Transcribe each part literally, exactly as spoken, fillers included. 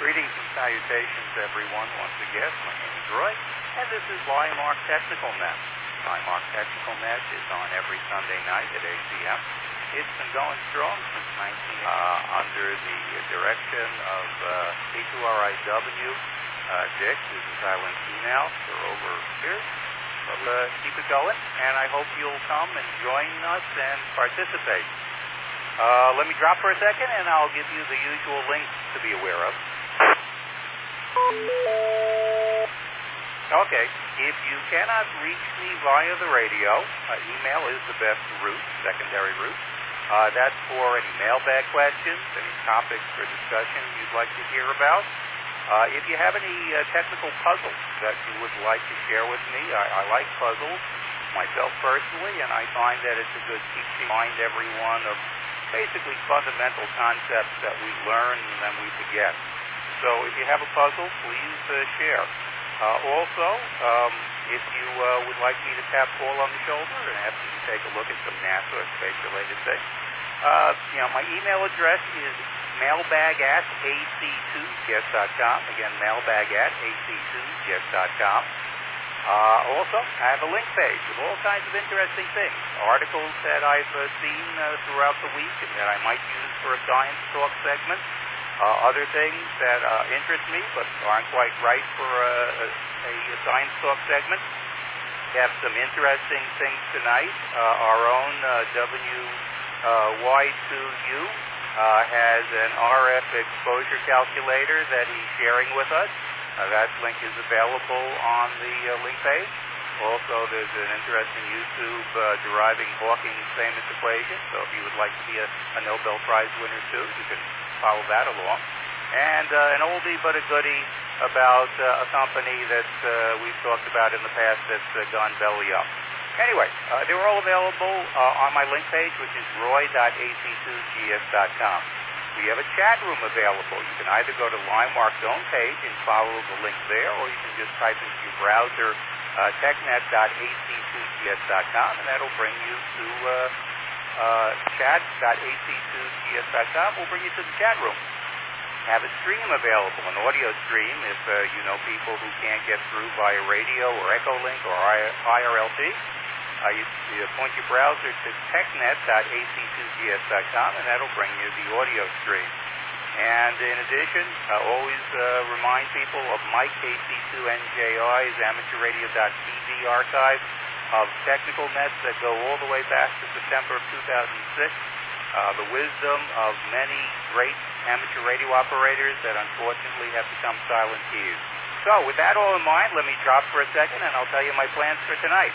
Greetings and salutations, everyone. Once again, my name is Roy, and this is LIMARC Technical Net. LIMARC Technical Net is on every Sunday night at eight p.m. It's been going strong since nineteen uh, under the direction of uh, K two R I W, uh, Dick, who's a silent T now for over years. But uh, keep it going, and I hope you'll come and join us and participate. Uh, let me drop for a second, and I'll give you the usual links to be aware of. Okay, if you cannot reach me via the radio, uh, email is the best route, secondary route. Uh, that's for any mailbag questions, any topics for discussion you'd like to hear about. Uh, if you have any uh, technical puzzles that you would like to share with me, I, I like puzzles myself personally, and I find that it's a good teaching mind everyone of basically fundamental concepts that we learn and then we forget. So if you have a puzzle, please uh, share. Uh, also, um, if you uh, would like me to tap Paul on the shoulder and ask him to take a look at some NASA or space-related things, uh, you know, my email address is mailbag at a c two g s dot com. Again, mailbag at a c two g s dot com. Uh, also, I have a link page with all kinds of interesting things, articles that I've uh, seen uh, throughout the week and that I might use for a Science Talk segment, uh, other things that uh, interest me but aren't quite right for a, a, a Science Talk segment. We have some interesting things tonight. Uh, our own uh, W Y two U uh, has an R F exposure calculator that he's sharing with us. Uh, that link is available on the uh, link page. Also, there's an interesting YouTube uh, deriving Hawking's famous equation. So if you would like to be a, a Nobel Prize winner too, you can follow that along. And uh, an oldie but a goodie about uh, a company that uh, we've talked about in the past that's uh, gone belly up. Anyway, uh, they're all available uh, on my link page, which is roy dot a c two g s dot com. We have a chat room available. You can either go to LIMARC's own page and follow the link there, or you can just type into your browser uh, technet dot a c two g s dot com, and that'll bring you to uh, uh, chat dot a c two g s dot com. We'll bring you to the chat room. Have a stream available, an audio stream, if uh, you know people who can't get through via radio or Echolink or I R L T. Uh, you, you point your browser to technet dot a c two g s dot com, and that'll bring you the audio stream. And in addition, uh, always uh, remind people of Mike K C two N J I's amateur radio dot t v archive of technical nets that go all the way back to September of two thousand six. Uh, the wisdom of many great amateur radio operators that unfortunately have become silent keys. So with that all in mind, let me drop for a second, and I'll tell you my plans for tonight.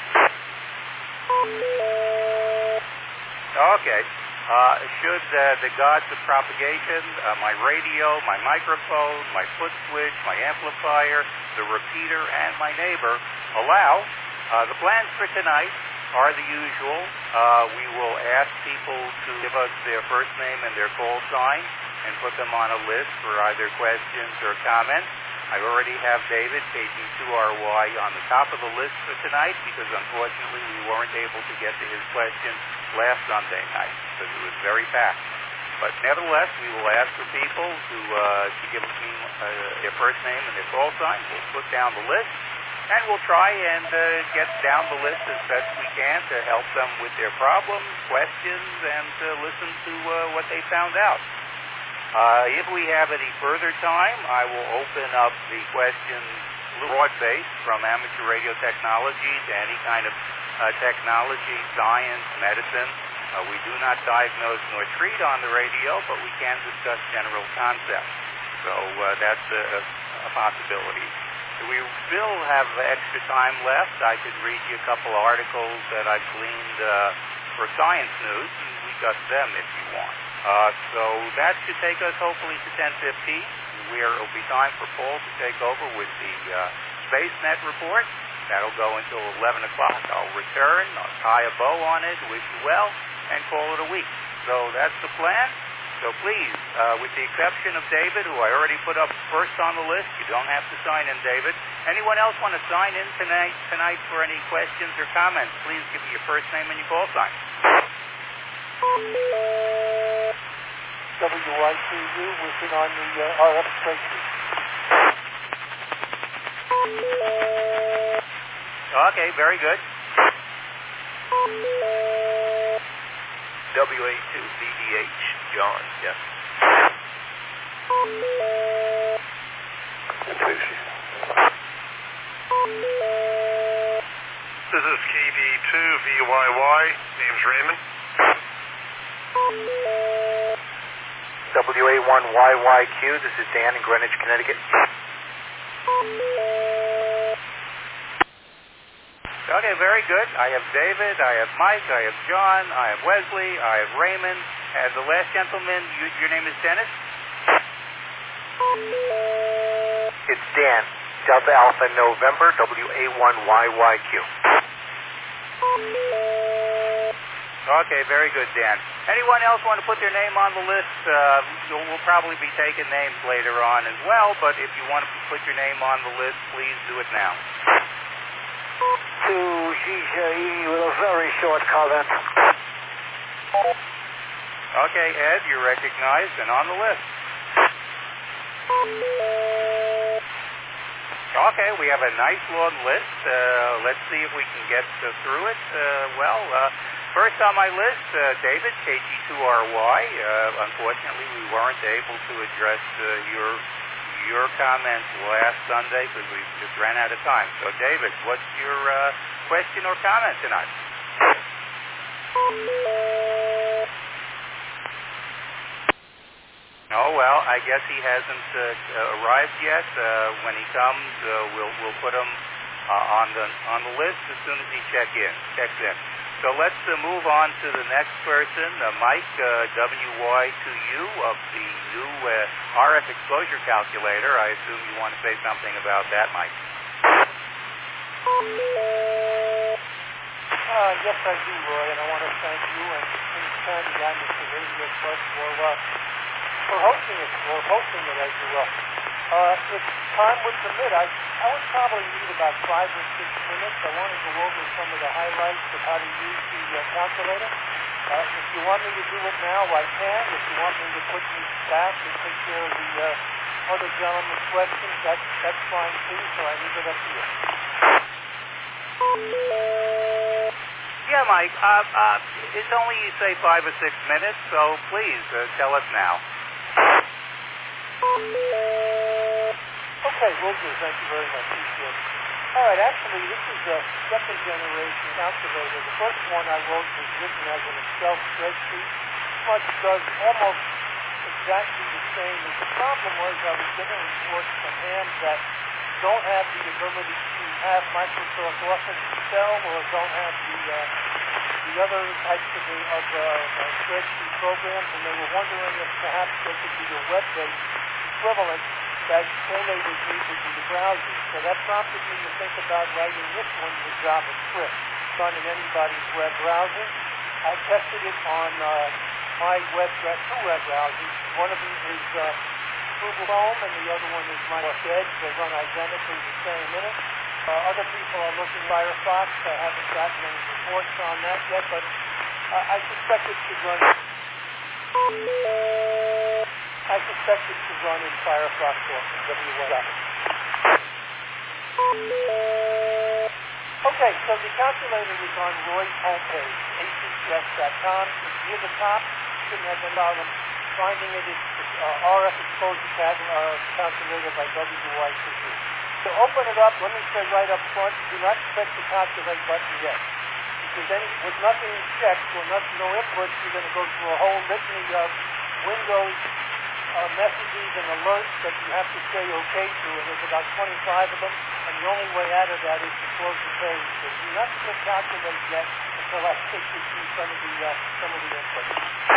Okay. Uh, should uh, the gods of propagation, uh, my radio, my microphone, my foot switch, my amplifier, the repeater, and my neighbor allow, uh, the plans for tonight are the usual. Uh, we will ask people to give us their first name and their call sign and put them on a list for either questions or comments. I already have David, K G two R Y, on the top of the list for tonight because unfortunately we weren't able to get to his questions last Sunday night because it was very packed. But nevertheless, we will ask for people to, uh, to give me uh, their first name and their call sign. We'll put down the list, and we'll try and uh, get down the list as best we can to help them with their problems, questions, and to listen to uh, what they found out. Uh, if we have any further time, I will open up the questions broad-based from amateur radio technology to any kind of uh, technology, science, medicine. Uh, we do not diagnose nor treat on the radio, but we can discuss general concepts. So uh, that's a, a possibility. If we still have extra time left, I could read you a couple articles that I've gleaned uh, for Science News and discuss them if you want. Uh, so that should take us hopefully to ten fifteen, where it'll be time for Paul to take over with the uh, SpaceNet report. That'll go until eleven o'clock. I'll return, I'll tie a bow on it, wish you well, and call it a week. So that's the plan. So please, uh, with the exception of David, who I already put up first on the list, you don't have to sign in, David. Anyone else want to sign in tonight, tonight for any questions or comments? Please give me your first name and your call sign. W I Q U within on the uh, R F spreadsheet. Okay, very good. W A two B D H, John, yes. This is K B two V Y Y, name's Raymond. W A one Y Y Q, this is Dan in Greenwich, Connecticut. Okay, very good. I have David, I have Mike, I have John, I have Wesley, I have Raymond, and the last gentleman, you, your name is Dennis? It's Dan, Delta Alpha November, W A one Y Y Q. Okay, very good, Dan. Anyone else want to put their name on the list? Uh, we'll probably be taking names later on as well, but if you want to put your name on the list, please do it now. To G J E with a very short comment. Okay, Ed, you're recognized and on the list. Okay, we have a nice long list. Uh, let's see if we can get uh, through it. Uh, well, uh, first on my list, uh, David, K G two R Y. Uh, unfortunately, we weren't able to address uh, your your comments last Sunday because we just ran out of time. So, David, what's your uh, question or comment tonight? Oh, well, I guess he hasn't uh, arrived yet. Uh, when he comes, uh, we'll we'll put him uh, on the on the list as soon as he check in checks in. So let's uh, move on to the next person, uh, Mike, uh, W Y two U of the new uh, R F exposure calculator. I assume you want to say something about that, Mike. Uh, yes, I do, Roy, and I want to thank you and King County and Mister Radio Plus for, uh, for hosting it, or hosting it, as you will. Uh, if time would permit, I, I would probably need about five or six minutes. I want to go over some of the highlights of how to use the uh, calculator. Uh, if you want me to do it now, I can. If you want me to put me back and take care of the uh, other gentleman's questions, that, that's fine too, so I leave it up to you. Yeah, Mike, uh, uh, it's only, you say, five or six minutes, so please uh, tell us now. Okay, will do. Thank you very much. Appreciate it. All right, actually, this is a second generation calculator. The first one I wrote was written as an Excel spreadsheet. Much does almost exactly the same. And the problem was I was getting reports from hands that don't have the ability to have Microsoft Office Excel or don't have the uh, the other types of, the, of uh, uh, spreadsheet programs, and they were wondering if perhaps there could be a web-based equivalent that all they would need would be the browsers. So that prompted me to think about writing this one with JavaScript. It's on in anybody's web browser. I tested it on uh, my web, two web browsers. One of them is uh, Google Chrome, and the other one is Microsoft Edge. They run identically the same in it. Uh, other people are looking at Firefox. I haven't gotten any reports on that yet, but uh, I suspect it should run. I suspect it should run in Firefox or W one. Okay, so the calculator is on Roy's homepage, A C C S dot com. It's near the top. Shouldn't have been problem finding it. It's uh, R F exposure cal- uh, calculator by W Y T U. To open it up, let me say right up front, do not click the calculate button yet. Because any, with nothing checked or nothing, no inputs, you're going to go through a whole litany of Windows uh, messages and alerts that you have to say okay to, and there's about twenty-five of them, and the only way out of that is to close the page. So do not click calculate yet until I take you through some of the, uh, some of the inputs.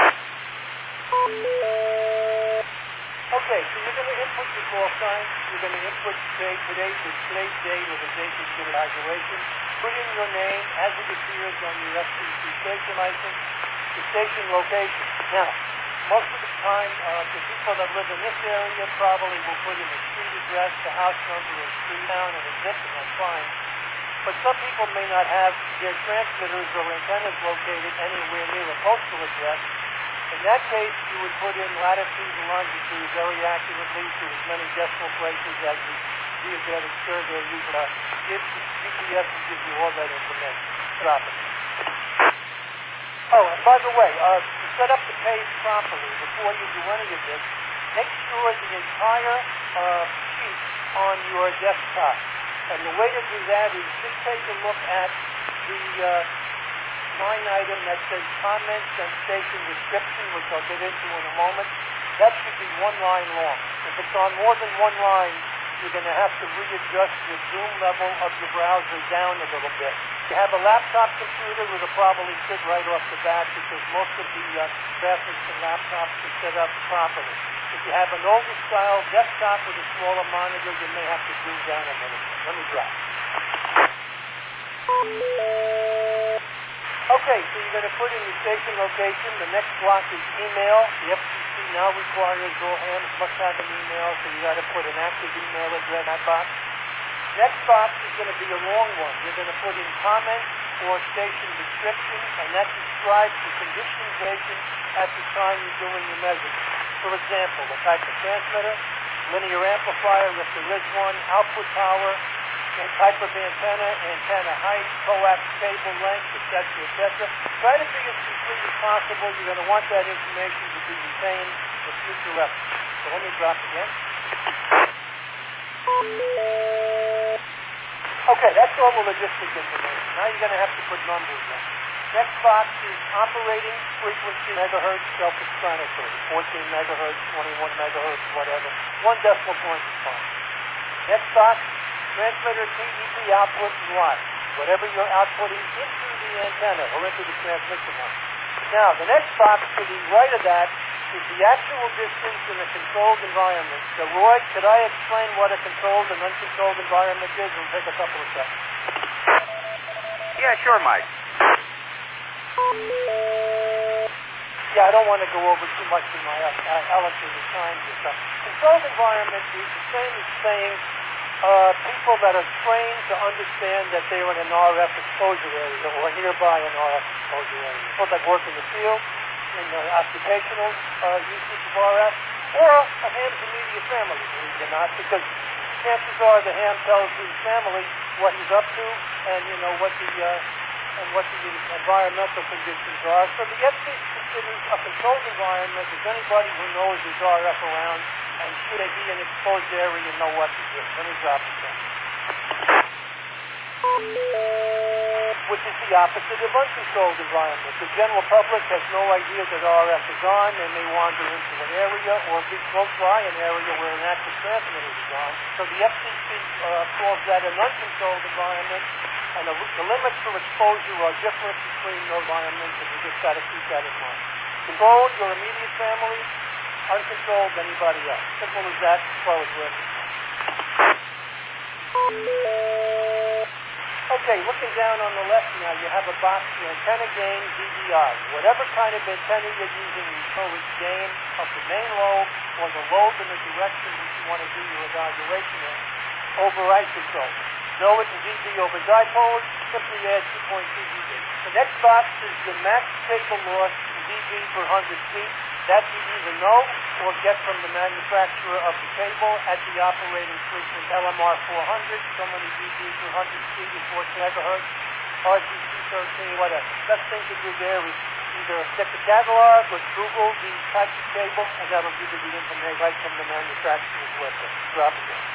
Okay, so you're going to input your call sign. You're going to input today, today, the today's date or the date that you're evaluation. Put in your name as it appears on your F C C station license, the station location. Now, most of the time, uh, the people that live in this area probably will put in the street address, the house number, or street town, and a zip, and that's fine. But some people may not have their transmitters or antennas located anywhere near a postal address. In that case, you would put in latitude and longitude very accurately to as many decimal places as the geodetic survey usually uh, gives. G P S will give you all that information. Drop it. Oh, and by the way, uh, to set up the page properly, before you do any of this, make sure the entire uh, sheet on your desktop. And the way to do that is just take a look at the uh, line item that says comments and station description, which I'll get into in a moment. That should be one line long. If it's on more than one line, you're going to have to readjust the zoom level of your browser down a little bit. If you have a laptop computer, it'll probably fit right off the bat because most of the uh, graphics and laptops are set up properly. If you have an older style desktop with a smaller monitor, you may have to zoom down a little bit. Let me drop. Okay, so you're going to put in your station location. The next block is email. The F C C now requires all hams must have an email, so you got to put an active email address in that box. Next box is going to be a long one. You're going to put in comments or station description, and that describes the condition at the time you're doing your measurement. For example, the type of transmitter, linear amplifier if there is one, output power, and type of antenna, antenna height, coax cable length, et cetera, et cetera. Try to be as complete as possible. You're going to want that information to be retained for future reference. So let me drop again. Okay, that's all the logistic information. Now you're going to have to put numbers in. Next box is operating frequency, megahertz, self-explanatory. fourteen megahertz, twenty-one megahertz, whatever. One decimal point is fine. Next box, transmitter T E P output in watts. Whatever you're outputting into the antenna or into the transmission line. Now, the next box to the right of that is the actual distance in a controlled environment. So, Roy, could I explain what a controlled and uncontrolled environment is? It'll take a couple of seconds. Yeah, sure, Mike. Yeah, I don't want to go over too much in my uh, allocated time here. So, controlled environment is the same as saying uh, people that are trained to understand that they're in an R F exposure area or nearby an R F exposure area. People that work in the field, in the occupational uh, usage of R F, or a ham's immediate family, believe it or not, because chances are the ham tells his family what he's up to and, you know, what the... Uh, and what the environmental conditions are. So the F C C considers a controlled environment as anybody who knows there's R F around and should they be in an exposed area know what to do. Let me drop it down. Which is the opposite of uncontrolled environment. The general public has no idea that R F is on. They may wander into an area or be close by an area where an active transmitter is on. So the F C C uh, calls that an uncontrolled environment. And the, the limits for exposure are different between those environments, and you just got to keep that in mind. Controlled, your immediate family. Uncontrolled, anybody else. Simple as that as far as we're concerned. Okay, looking down on the left now, you have a box for antenna gain, D B I. Whatever kind of antenna you're using, you show its gain of the main lobe or the lobe in the direction that you want to do your evaluation in over isotope. Know it in dB over dipole, simply add two point two dB. The next box is the max cable loss in dB per one hundred feet. That you either know or get from the manufacturer of the cable at the operating frequency L M R four hundred, so many dB per one hundred feet is fourteen megahertz, R G C thirteen, whatever. Best thing to do there is either get the catalog or Google the type of cable, and that'll give you the information right from the manufacturer's website. Drop it in.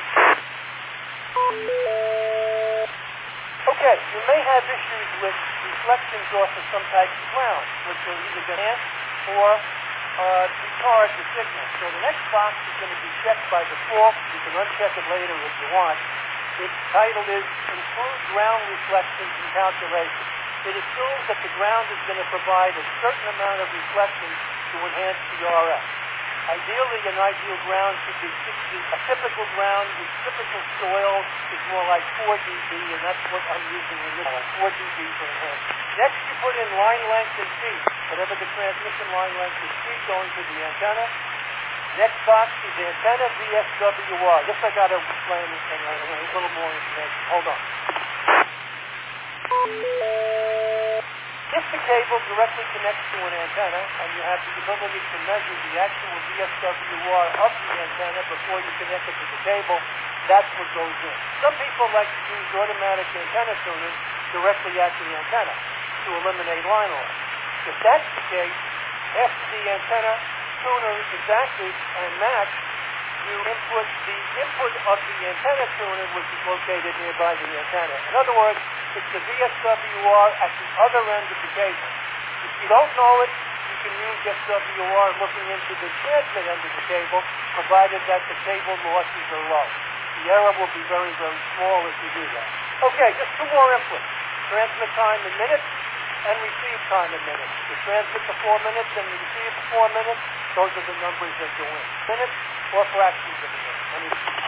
Okay, you may have issues with reflections off of some types of ground, which will either enhance or uh, retard the signal. So the next box is going to be checked by default. You can uncheck it later if you want. Its title is Include Ground Reflections in Calculation. It assumes that the ground is going to provide a certain amount of reflections to enhance the R F. Ideally, an ideal ground should be sixty. A typical ground with typical soil is more like four dB, and that's what I'm using in this one, four dB for enhancement. Next, you put in line length and feet. Whatever the transmission line length is, feet going to the antenna. Next box is antenna V S W R. This I got to explain this thing right away. A little more information. Hold on. If the cable directly connects to an antenna and you have the ability to measure the actual V S W R of the antenna before you connect it to the cable, that's what goes in. Some people like to use automatic antenna tuners directly at the antenna to eliminate line loss. If that's the case, after the antenna tuner is active and matched, you input the input of the antenna tuner, which is located nearby the antenna. In other words, it's the V S W R at the other end of the cable. If you don't know it, you can use S W R looking into the transmit end of the cable, provided that the cable losses are low. The error will be very, very small if you do that. Okay, just two more inputs. Transmit time in minutes and receive time in minutes. You transmit for four minutes and you receive for four minutes. Those are the numbers that go in. Minutes or fractions of a minute. Let me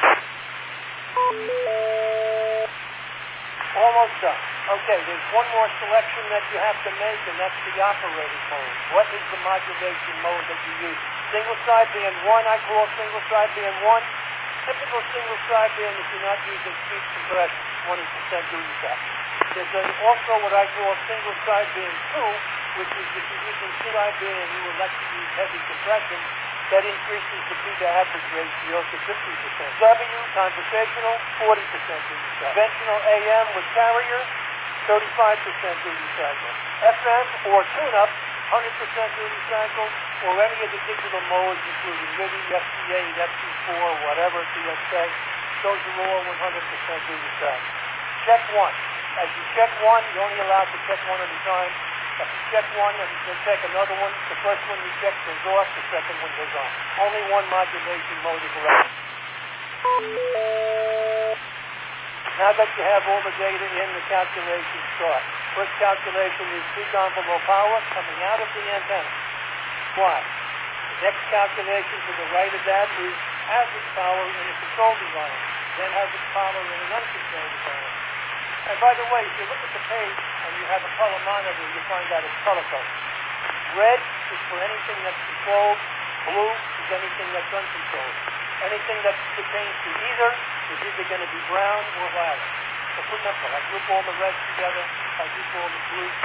Almost done. Okay, there's one more selection that you have to make, and that's the operating mode. What is the modulation mode that you use? Single sideband one, I call single sideband one. Typical single sideband if you're not using speed compression, twenty percent duty factor. There's a, also what I call single sideband two, which is if you're using sideband and you would like to use heavy compression, that increases the P-to-average ratio to fifty percent. W, conversational, forty percent duty cycle. Conventional A M with carrier, thirty-five percent duty cycle. F M or tune-up, one hundred percent duty cycle, or any of the digital modes, including MIDI, F T A, F T four, whatever, T S A. Those are all one hundred percent duty cycle. Check one. As you check one, you're only allowed to check one at a time. If you check one and you check another one, the first one you check goes off, the second one goes on. Only one modulation mode is allowed. Now that you have all the data in, the calculation starts. First calculation is peak envelope power coming out of the antenna. Why? The next calculation to the right of that is average power in a controlled environment, then average power in an uncontrolled environment. And by the way, if you look at the page and you have a color monitor, you find out it's color coded. Red is for anything that's controlled. Blue is anything that's uncontrolled. Anything that pertains to either is either going to be brown or violet. So for example, I group all the reds together, I group all the blues.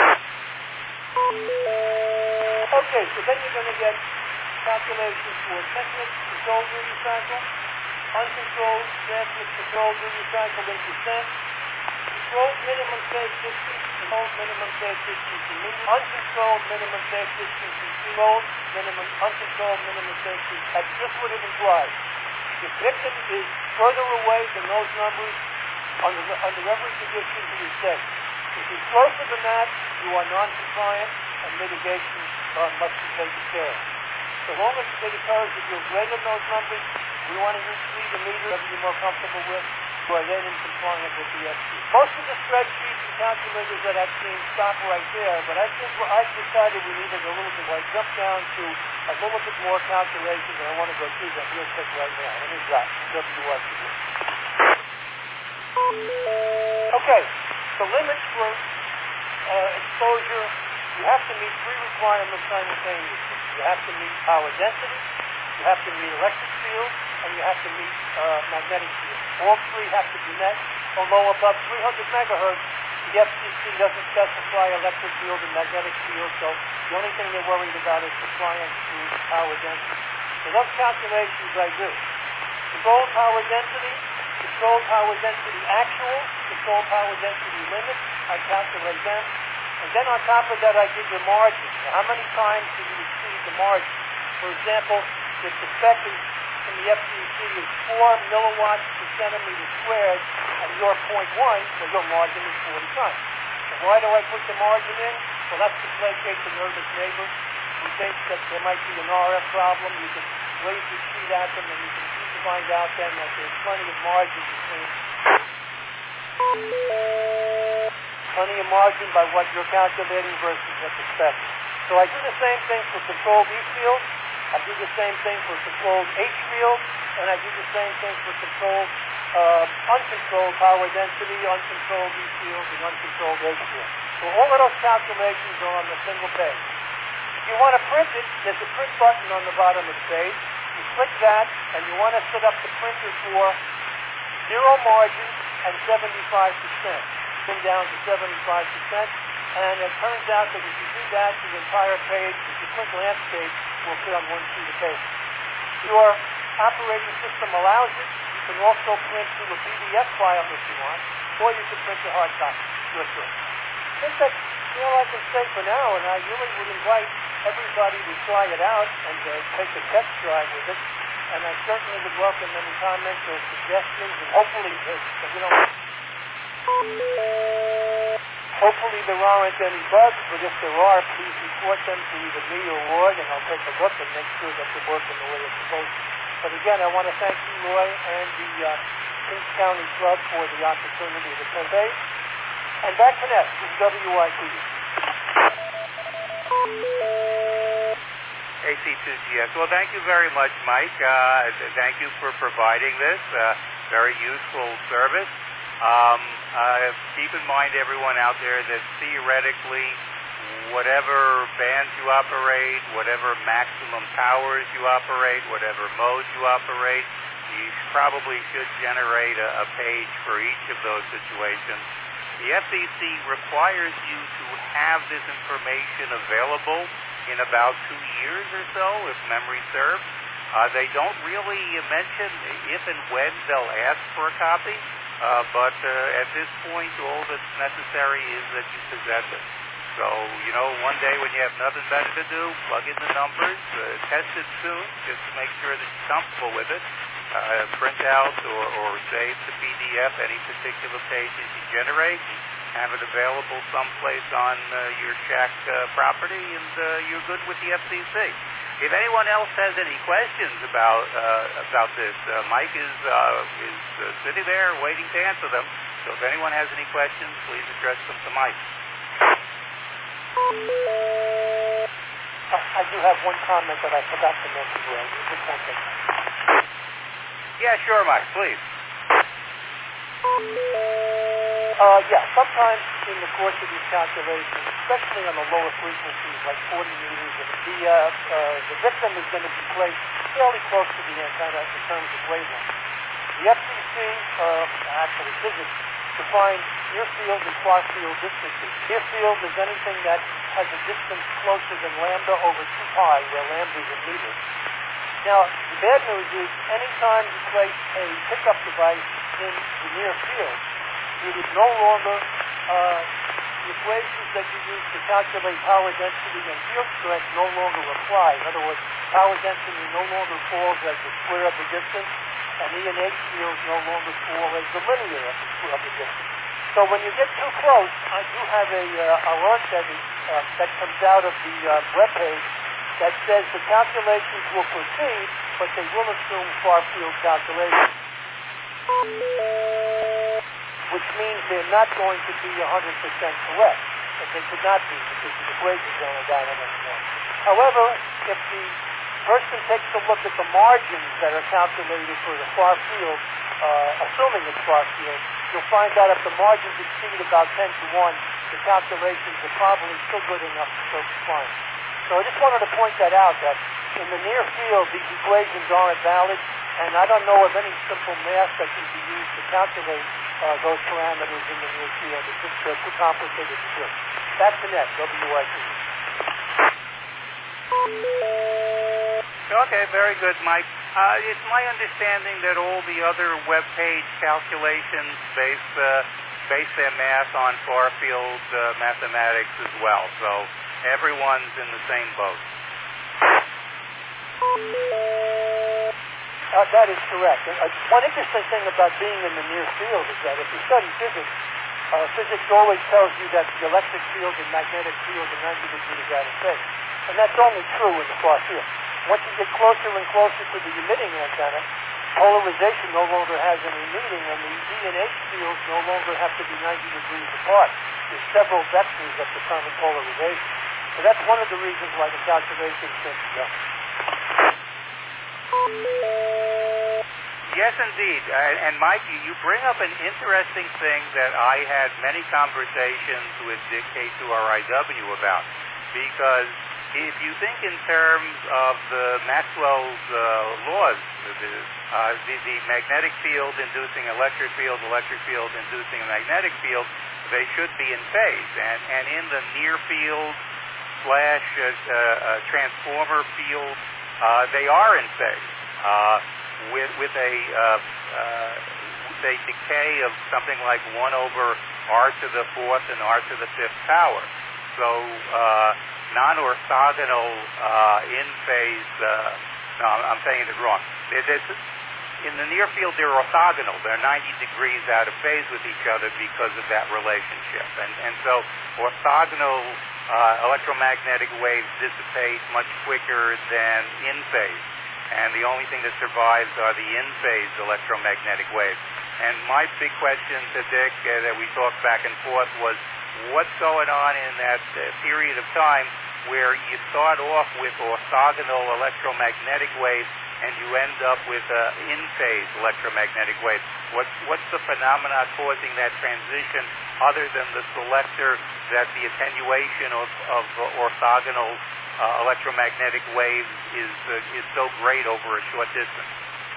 Okay, so then you're going to get calculations for technic, control duty cycle, uncontrolled, transmit control duty cycle in percent, controlled minimum safe distance, controlled minimum safe distance in meters, uncontrolled minimum safe distance in controlled minimum, uncontrolled minimum safe distance. That's just what it implies. If victim is further away than those numbers, under, under every condition he is safe. If he's closer than that, you are non-compliant and mitigation uh, must be taken care of. So long as it occurs that you're greater than those numbers, we want to use speed and meter, whatever you're more comfortable with, you are then in compliance with the S P. Most of the spreadsheets and calculators that I've seen stop right there, but I think well, I've decided we needed a little bit, like jump down to a little bit more calculations, and I want to go through them real quick right now. Let me drop W R T. Okay, the limits for uh, exposure, you have to meet three requirements simultaneously. You have to meet power density, you have to meet electric field, and you have to meet uh, magnetic field. All three have to be met. Although above three hundred megahertz, the F C C doesn't specify electric field and magnetic field, so the only thing they're worried about is compliance to power density. So those calculations I do. Controlled power density, controlled power density actual, controlled power density limits, I calculate them. And then on top of that, I give you margin. Now, how many times do you exceed the margin? For example, if the spec is from the F C C is four milliwatts per centimeter squared, and your point one, so your margin is forty times. So why do I put the margin in? Well, that's to placate the nervous neighbor who thinks that there might be an R F problem. You can raise your sheet at them, and you can find out then that there's plenty of margin between plenty of margin by what you're calculating versus what the spec is. So I do the same thing for controlled E field. I do the same thing for controlled H field, and I do the same thing for controlled, uh, uncontrolled power density, uncontrolled E field, and uncontrolled H field. So all of those calculations are on the single page. If you want to print it, there's a print button on the bottom of the page. You click that, and you want to set up the printer for zero margin and seventy-five percent. Bring down to seventy-five percent. And it turns out that if you do that, the entire page, if you click landscape, will fit on one sheet of paper. Your operating system allows it. You can also print to a P D F file if you want, or you can print a hard copy. Your choice. I think that's all I can say for now, and I really would invite everybody to try it out and uh, take a test drive with it. And I certainly would welcome any comments or suggestions, and hopefully, uh, you know, hopefully there aren't any bugs, but if there are, please report them to either me or Roy, and I'll take a look and make sure that they're working the way it's supposed to. But again, I want to thank you, Roy, and the uh, Kings County Club for the opportunity to participate. And back to next, this is W I T V. A C two G S. Well, thank you very much, Mike. Uh, thank you for providing this uh, very useful service. Um, uh, keep in mind, everyone out there, that theoretically, whatever bands you operate, whatever maximum powers you operate, whatever modes you operate, you probably should generate a, a page for each of those situations. The F C C requires you to have this information available in about two years or so, if memory serves. Uh, they don't really mention if and when they'll ask for a copy, uh, but uh, at this point, all that's necessary is that you possess it. So, you know, one day when you have nothing better to do, plug in the numbers, uh, test it soon, just to make sure that you're comfortable with it. Uh, print out or, or save to P D F any particular pages you generate, and have it available someplace on uh, your shack uh, property, and uh, you're good with the F C C. If anyone else has any questions about uh, about this, uh, Mike is uh, is uh, sitting there waiting to answer them. So if anyone has any questions, please address them to Mike. I do have one comment that I forgot to mention, Ray. Just one thing. Yeah, sure, Mike, please. Uh, yeah, sometimes in the course of these calculations, especially on the lower frequencies, like forty meters, the, uh, uh, the victim is going to be placed fairly close to the antenna in terms of wavelength. The F C C, uh, actually physics, defines near field and far field distances. Near field is anything that has a distance closer than lambda over two pi, where lambda is in meters. Now, the bad news is, anytime you place a pickup device in the near field, it is no longer, uh, the equations that you use to calculate power density and field strength no longer apply. In other words, power density no longer falls as the square of the distance, and E and H fields no longer fall as the linear of the square of the distance. So when you get too close, I do have a uh, alert that, is, uh, that comes out of the uh, webpage that says the calculations will proceed, but they will assume far-field calculations, which means they're not going to be one hundred percent correct, but they could not be because the equations don't allow it anymore. However, if the person takes a look at the margins that are calculated for the far-field, uh, assuming it's far-field, you'll find out if the margins exceed about ten to one, the calculations are probably still good enough to still be fine. So I just wanted to point that out, that in the near field, these equations aren't valid, and I don't know of any simple math that can be used to calculate uh, those parameters in the near field. It's just uh, too complicated to do. That's the net, W I T. Okay, very good, Mike. Uh, it's my understanding that all the other web page calculations base, uh, base their math on far-field uh, mathematics as well, so everyone's in the same boat. Uh, that is correct. Uh, one interesting thing about being in the near field is that if you study physics, uh, physics always tells you that the electric field and magnetic field are ninety degrees out of phase. And that's only true in the far field. Once you get closer and closer to the emitting antenna, polarization no longer has any meaning, and the E and H fields no longer have to be ninety degrees apart. There's several vectors that determine polarization. So that's one of the reasons why the calculations can be done. Yes, indeed. Uh, and Mike, you, you bring up an interesting thing that I had many conversations with Dick K two R I W about. Because if you think in terms of the Maxwell's uh, laws, the, uh, the, the magnetic field inducing electric field, electric field inducing a magnetic field, they should be in phase. And, and in the near field slash uh, uh, transformer field, uh, they are in phase uh, with, with a, uh, uh, a decay of something like one over r to the fourth and r to the fifth power. So uh, non-orthogonal uh, in phase, uh, no, I'm saying it wrong. It, it's, in the near field, they're orthogonal. They're ninety degrees out of phase with each other because of that relationship. And, and so orthogonal uh, electromagnetic waves dissipate much quicker than in phase. And the only thing that survives are the in-phase electromagnetic waves. And my big question to Dick uh, that we talked back and forth was, what's going on in that uh, period of time where you start off with orthogonal electromagnetic waves and you end up with uh, in-phase electromagnetic waves? What's, what's the phenomena causing that transition other than the selector that the attenuation of, of uh, orthogonal uh, electromagnetic waves is, uh, is so great over a short distance?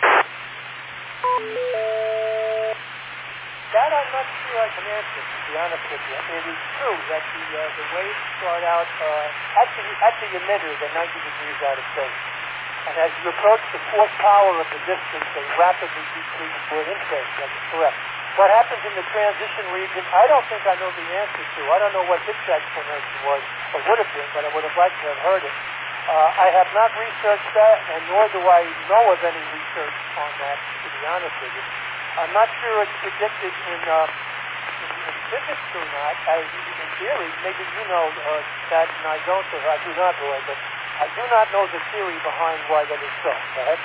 That I'm not sure I can answer, to be honest with you. It is true that the, uh, the waves start out uh, at, the, at the emitter, they're ninety degrees out of phase. And as you approach the fourth power of the distance, they rapidly decrease toward in phase. That's correct. What happens in the transition region, I don't think I know the answer to. I don't know what Dick's explanation was, or would have been, but I would have liked to have heard it. Uh, I have not researched that, and nor do I know of any research on that, to be honest with you. I'm not sure it's predicted in, uh, in, in physics or not, as in theory. Maybe you know uh, that, and I don't, or I do not, Roy, but I do not know the theory behind why that is so. Go ahead.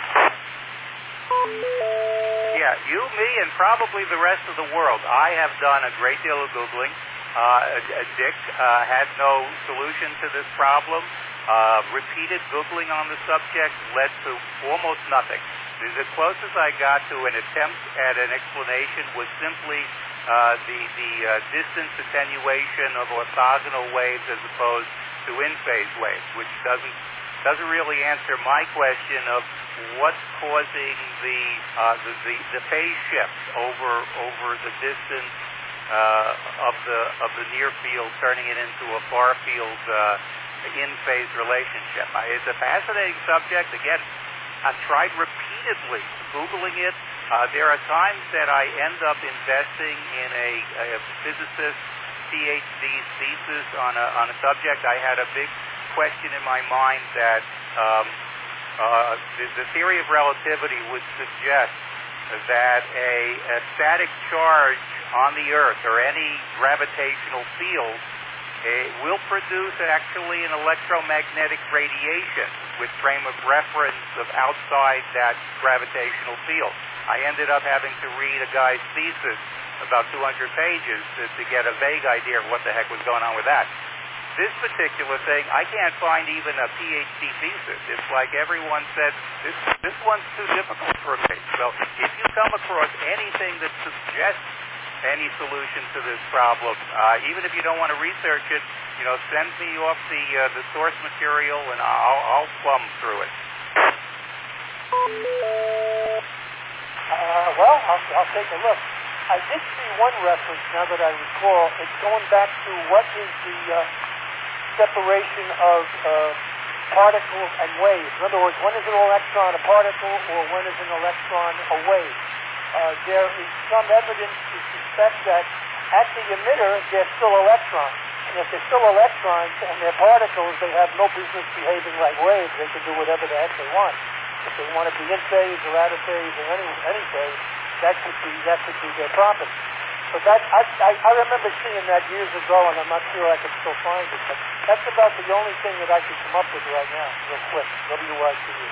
Yeah, you, me, and probably the rest of the world. I have done a great deal of Googling. Uh, Dick uh, had no solution to this problem. Uh, repeated Googling on the subject led to almost nothing. The closest I got to an attempt at an explanation was simply uh, the, the uh, distance attenuation of orthogonal waves as opposed to in-phase waves, which doesn't doesn't really answer my question of what's causing the uh, the, the, the phase shift over over the distance uh, of the of the near field, turning it into a far field uh, in-phase relationship. I, it's a fascinating subject. Again, I've tried repeatedly Googling it. Uh, there are times that I end up investing in a, a physicist's PhD thesis on a, on a subject. I had a big question in my mind that um, uh, the, the theory of relativity would suggest that a, a static charge on the Earth or any gravitational field it will produce actually an electromagnetic radiation with frame of reference of outside that gravitational field. I ended up having to read a guy's thesis, about two hundred pages, to, to get a vague idea of what the heck was going on with that. This particular thing, I can't find even a PhD thesis. It's like everyone said, this, this one's too difficult for me. So if you come across anything that suggests any solution to this problem, uh, even if you don't want to research it, you know, send me off the uh, the source material and I'll, I'll plumb through it. Uh, well, I'll, I'll take a look. I did see one reference, now that I recall. It's going back to what is the uh, separation of uh, particles and waves. In other words, when is an electron a particle or when is an electron a wave? Uh, there is some evidence to suspect that at the emitter, they're still electrons. And if they're still electrons and they're particles, they have no business behaving like waves. They can do whatever the heck they want. If they want to be in phase or out of phase or any, any phase, that could be that could be their property. But that I, I, I remember seeing that years ago, and I'm not sure I can still find it. But that's about the only thing that I can come up with right now, real quick. W I T E.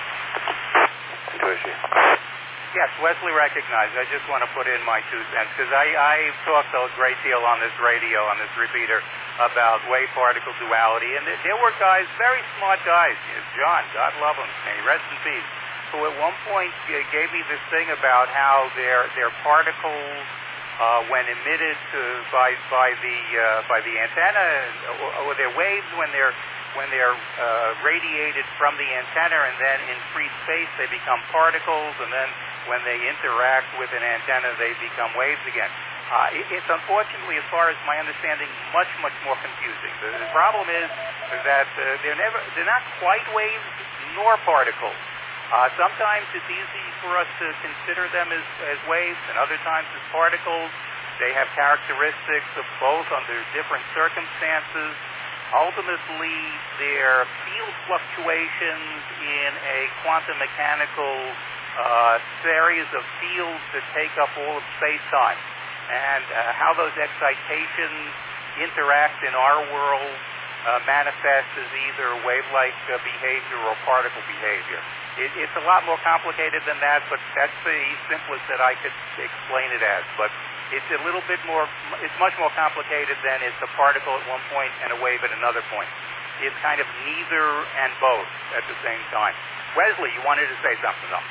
Yes, Wesley recognized. I just want to put in my two cents because I, I've talked a great deal on this radio, on this repeater, about wave-particle duality. And there were guys, very smart guys, John, God love him, may he rest in peace, who at one point gave me this thing about how their their particles, uh, when emitted to, by by the uh, by the antenna, or, or their waves when they're when they're uh, radiated from the antenna, and then in free space they become particles, and then when they interact with an antenna, they become waves again. Uh, it, it's unfortunately, as far as my understanding, much, much more confusing. The, the problem is that uh, they're never, they're not quite waves nor particles. Uh, sometimes it's easy for us to consider them as, as waves, and other times as particles. They have characteristics of both under different circumstances. Ultimately, they're field fluctuations in a quantum mechanical uh, series of fields that take up all of space-time. And uh, how those excitations interact in our world uh, manifest as either wave-like uh, behavior or particle behavior. It, it's a lot more complicated than that, but that's the simplest that I could explain it as. But it's a little bit more, it's much more complicated than it's a particle at one point and a wave at another point. It's kind of neither and both at the same time. Wesley, you wanted to say something, though.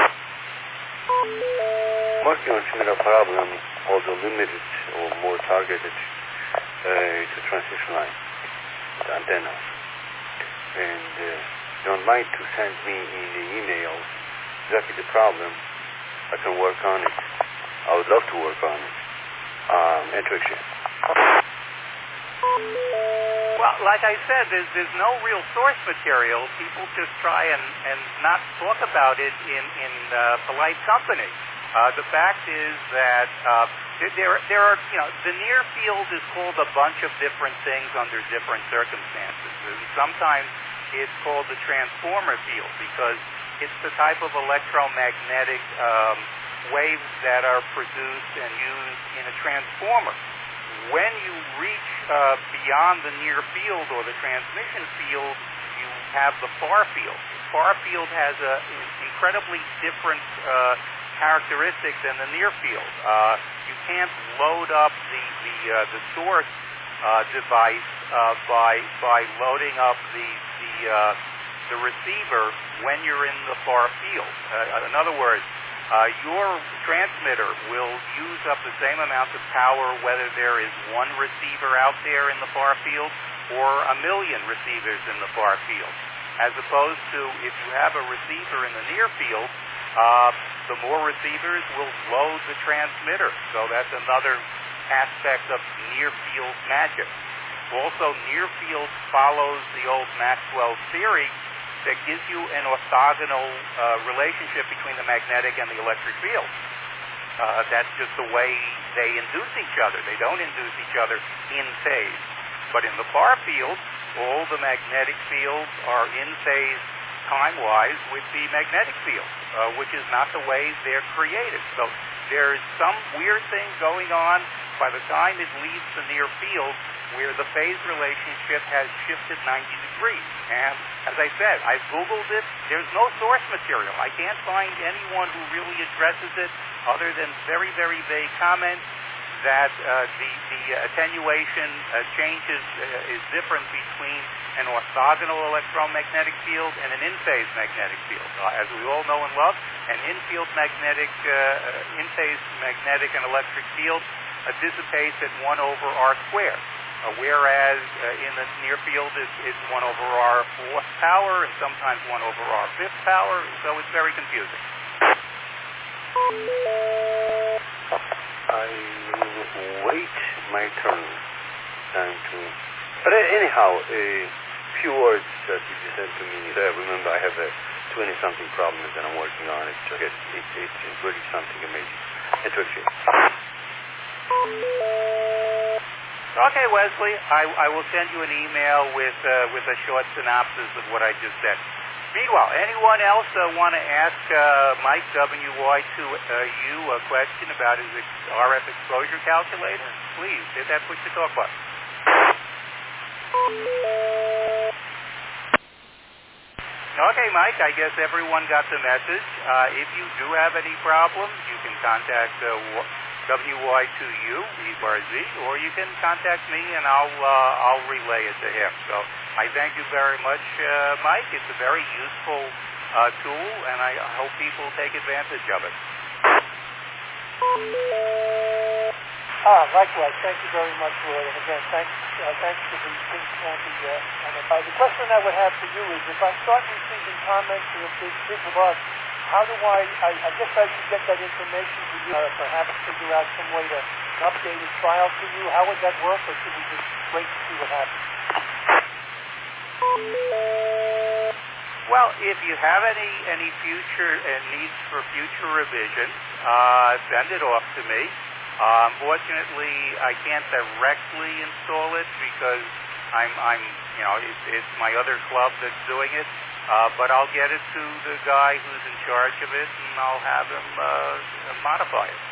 Working on similar problem, although limited or more targeted, uh, to transmission line, the antennas. And uh, don't mind to send me in the email exactly the problem. I can work on it. I would love to work on it. Um, intuition. Well, like I said, there's, there's no real source material. People just try and, and not talk about it in, in uh, polite company. Uh, the fact is that uh, there, there are, you know, the near field is called a bunch of different things under different circumstances. And sometimes it's called the transformer field because it's the type of electromagnetic um, waves that are produced and used in a transformer. When you reach uh, beyond the near field or the transmission field, you have the far field. The far field has a, incredibly different uh, characteristics than the near field. Uh, you can't load up the the, uh, the source uh, device uh, by by loading up the the uh, the receiver when you're in the far field. Uh, in other words, Uh, your transmitter will use up the same amount of power whether there is one receiver out there in the far field or a million receivers in the far field. As opposed to if you have a receiver in the near field, uh, the more receivers will load the transmitter. So that's another aspect of near field magic. Also, near field follows the old Maxwell theory that gives you an orthogonal uh, relationship between the magnetic and the electric field. Uh, that's just the way they induce each other. They don't induce each other in phase. But in the far field, all the magnetic fields are in phase time-wise with the magnetic field, uh, which is not the way they're created. So there's some weird thing going on by the time it leaves the near field where the phase relationship has shifted ninety degrees. And as I said, I've Googled it. There's no source material. I can't find anyone who really addresses it other than very, very vague comments that uh, the, the attenuation uh, changes uh, is different between an orthogonal electromagnetic field and an in-phase magnetic field. Uh, as we all know and love, an in-field magnetic, uh, in-phase magnetic and electric field uh, dissipates at one over r squared. Uh, whereas uh, in the near field it's, it's one over r fourth power and sometimes one over r fifth power, so it's very confusing. I will wait my turn. Time to. But uh, anyhow, a few words that you just said to me. Uh, remember, I have a twenty-something problems that I'm working on. It's just, it's, it's really something amazing. It's okay. Okay, Wesley, I, I will send you an email with uh, with a short synopsis of what I just said. Meanwhile, anyone else uh, want to ask uh, Mike W Y two U a question about his R F exposure calculator? Please, that's what you talk about. Okay, Mike, I guess everyone got the message. Uh, if you do have any problems, you can contact uh, W Y two U, E R Z, or you can contact me and I'll uh, I'll relay it to him. So I thank you very much, uh, Mike. It's a very useful uh, tool, and I hope people take advantage of it. Ah, likewise. Thank you very much, Roy. And again, thanks, uh, thanks to the things on the, uh, on the, uh, the question I would have for you is, if I start receiving comments or if there's people up, how do I, I, I guess I should get that information to you, uh, perhaps figure out some way to an updated file to you? How would that work, or should we just wait to see what happens? Well, if you have any any future uh, needs for future revisions, uh, send it off to me. Uh, unfortunately, I can't directly install it because I'm I'm you know it's, it's my other club that's doing it. Uh, but I'll get it to the guy who's in charge of it, and I'll have him uh, modify it.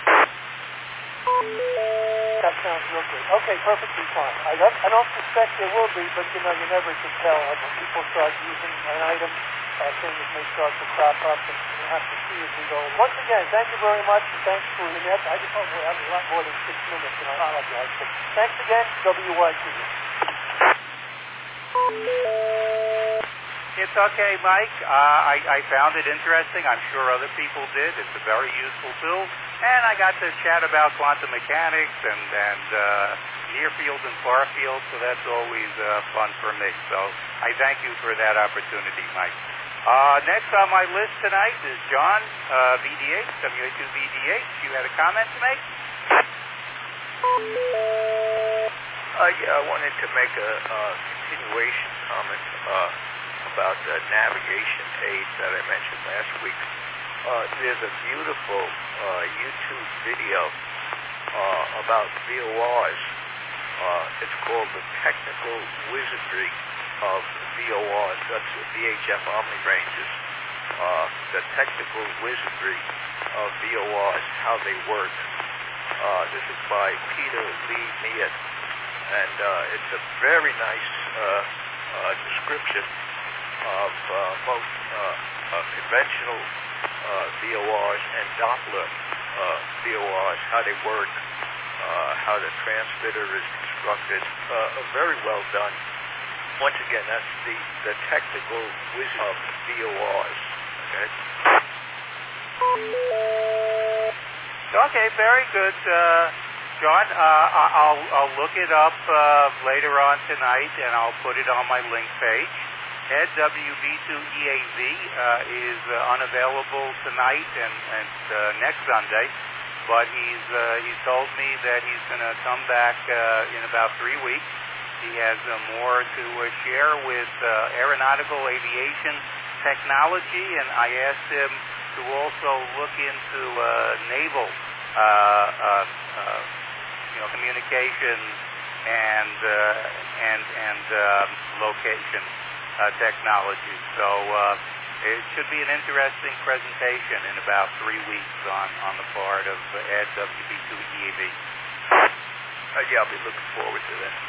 That sounds real good. Okay, perfectly fine. I don't, I don't suspect there will be, but you know, you never can tell. When people start using an item, uh, things may start to crop up, and you have to see as we go. Once again, thank you very much, and thanks for the net. I just thought we had a lot more than six minutes, and I apologize. But thanks again, W Y T. It's okay, Mike. Uh, I, I found it interesting. I'm sure other people did. It's a very useful tool. And I got to chat about quantum mechanics and, and uh, near field and far field, so that's always uh, fun for me. So I thank you for that opportunity, Mike. Uh, next on my list tonight is John, uh, V D H, W A two V D H. You had a comment to make? Uh, yeah, I wanted to make a, a continuation comment uh, about the navigation aids that I mentioned last week. Uh, there's a beautiful uh, YouTube video uh, about V O Rs. Uh, it's called The Technical Wizardry of V O Rs. That's the V H F Omni Ranges. Uh, the Technical Wizardry of V O Rs, how they work. Uh, this is by Peter Lee Mead. And uh, it's a very nice uh, uh, description of uh, both uh, uh, conventional uh, V O Rs and Doppler uh, V O Rs, how they work, uh, how the transmitter is constructed. Uh, very well done. Once again, that's the, the technical wizard of V O Rs. Okay? Okay, very good, uh, John. Uh, I'll, I'll look it up uh, later on tonight, and I'll put it on my link page. Ed, W B two E A V, uh, is uh, unavailable tonight and, and uh, next Sunday, but he's uh, he's told me that he's going to come back uh, in about three weeks. He has uh, more to uh, share with uh, aeronautical aviation technology, and I asked him to also look into uh, naval uh, uh, uh, you know, communications and uh, and and uh, location uh, technology. So uh, it should be an interesting presentation in about three weeks on, on the part of Ed, W B two E A V. Uh, yeah, I'll be looking forward to that.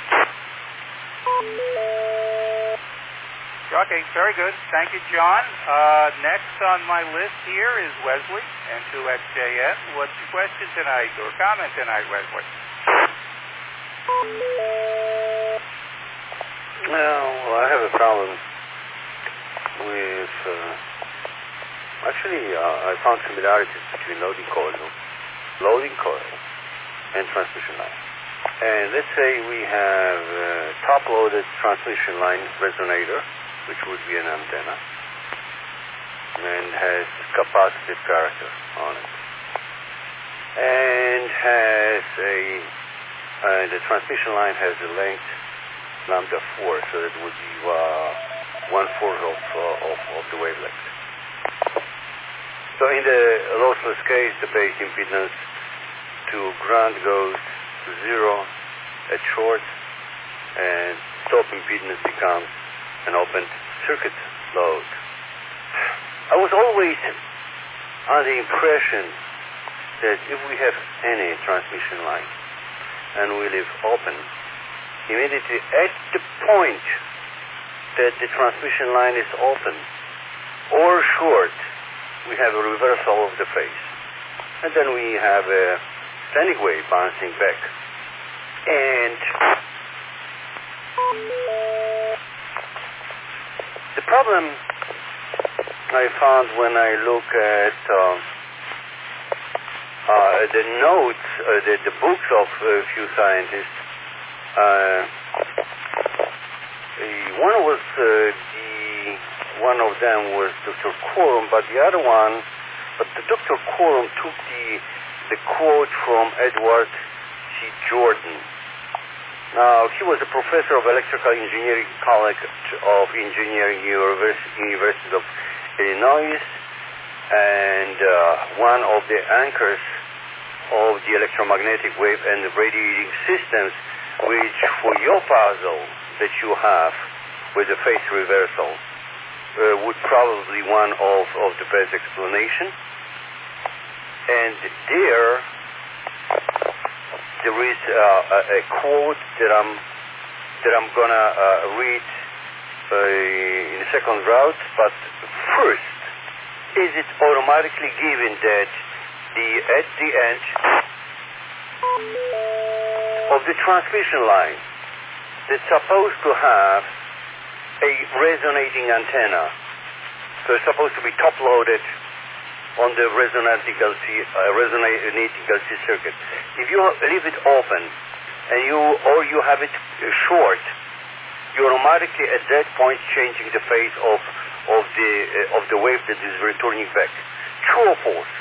Okay, very good. Thank you, John. Uh, next on my list here is Wesley, N two X J N. What's your question tonight or comment tonight, Wesley? Well, I have a problem with, uh, actually, uh, I found similarities between loading coil, loading coil and transmission line. And let's say we have a top-loaded transmission line resonator, which would be an antenna, and has capacitive character on it, and has a, uh, the transmission line has a length lambda four, so that would be uh, one-fourth of, uh, of, of the wavelength. So in the lossless case, the base impedance to ground goes to zero at short, and stop impedance becomes an open circuit load. I was always under the impression that if we have any transmission line and we leave open, immediately at the point that the transmission line is open or short, we have a reversal of the phase. And then we have a standing wave bouncing back. And the problem I found when I look at uh, uh, the notes, uh, the, the books of a few scientists, uh, one was uh, the one of them was Doctor Corum, but the other one, but the Doctor Corum took the the quote from Edward C. Jordan. Now, he was a professor of electrical engineering, College of Engineering, University, University of Illinois, and uh, one of the anchors of the electromagnetic wave and radiating systems, which for your puzzle that you have with the phase reversal uh, would probably one of, of the best explanation. And there, there is uh, a, a quote that I'm that I'm gonna uh, read uh, in the second route. But first, is it automatically given that the at the end of the transmission line that's supposed to have a resonating antenna, so it's supposed to be top-loaded on the resonating L C, uh, resonating L C circuit. If you leave it open and you or you have it short, you automatically at that point changing the phase of of the uh, of the wave that is returning back. True or false?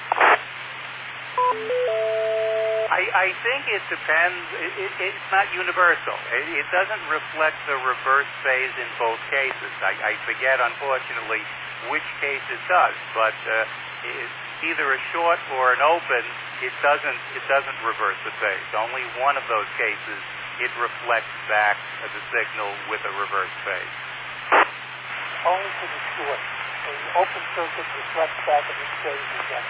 I, I think it depends. It, it, it's not universal. It, it doesn't reflect the reverse phase in both cases. I, I forget, unfortunately, which case it does, but uh, it's either a short or an open. It doesn't. It doesn't reverse the phase. Only one of those cases it reflects back the signal with a reverse phase. Only for the short. So the open circuit reflects back in this phase again.